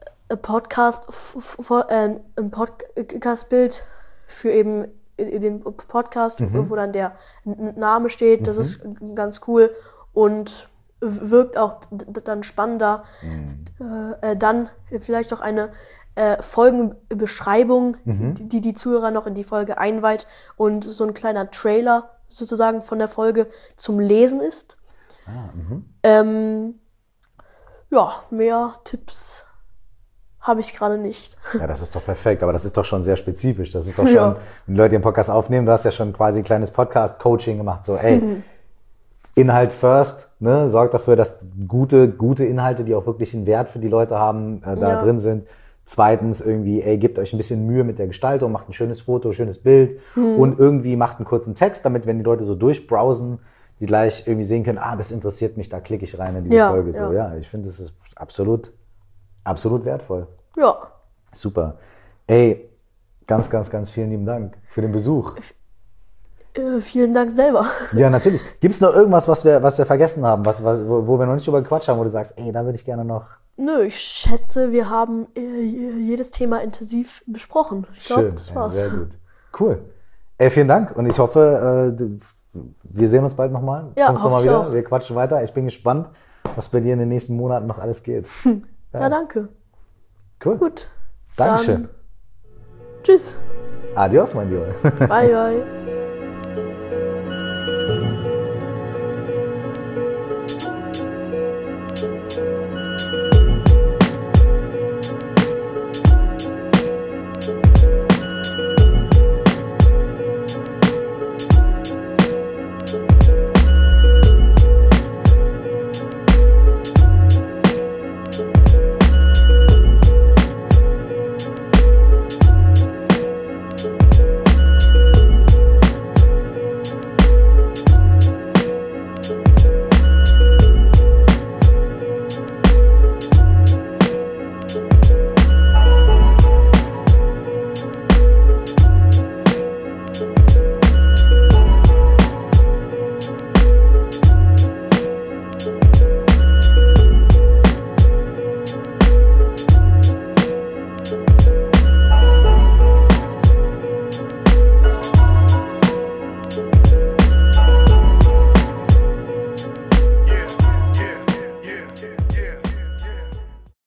Speaker 3: Podcast-Bild für eben den Podcast, wo dann der Name steht. Das ist ganz cool und wirkt auch dann spannender. Dann vielleicht auch eine Folgenbeschreibung, die Zuhörer noch in die Folge einweiht und so ein kleiner Trailer sozusagen von der Folge zum Lesen ist. Ja, mehr Tipps habe ich gerade nicht.
Speaker 2: Ja, das ist doch perfekt, aber das ist doch schon sehr spezifisch. Das ist doch schon, wenn Leute den Podcast aufnehmen, du hast ja schon quasi ein kleines Podcast-Coaching gemacht, so ey, Inhalt first, ne, sorgt dafür, dass gute Inhalte, die auch wirklich einen Wert für die Leute haben, da drin sind. Zweitens irgendwie, ey, gebt euch ein bisschen Mühe mit der Gestaltung, macht ein schönes Foto, schönes Bild und irgendwie macht einen kurzen Text, damit, wenn die Leute so durchbrowsen, die gleich irgendwie sehen können, das interessiert mich, da klicke ich rein in diese Folge. So, ich finde, das ist absolut wertvoll.
Speaker 3: Ja.
Speaker 2: Super. Ey, ganz, ganz, ganz vielen lieben Dank für den Besuch.
Speaker 3: Vielen Dank selber.
Speaker 2: Ja, natürlich. Gibt es noch irgendwas, was wir vergessen haben, wo wir noch nicht drüber gequatscht haben, wo du sagst, ey, da würde ich gerne noch...
Speaker 3: Nö, ich schätze, wir haben jedes Thema intensiv besprochen. Ich glaube, das war's.
Speaker 2: Sehr gut. Cool. Ey, vielen Dank und ich hoffe, wir sehen uns bald nochmal.
Speaker 3: Ja,
Speaker 2: kommst nochmal wieder,
Speaker 3: auch.
Speaker 2: wir quatschen weiter. Ich bin gespannt, was bei dir in den nächsten Monaten noch alles geht.
Speaker 3: Ja, danke.
Speaker 2: Cool.
Speaker 3: Gut.
Speaker 2: Dankeschön.
Speaker 3: Dann, tschüss.
Speaker 2: Adios, mein Lieber.
Speaker 3: Bye, bye.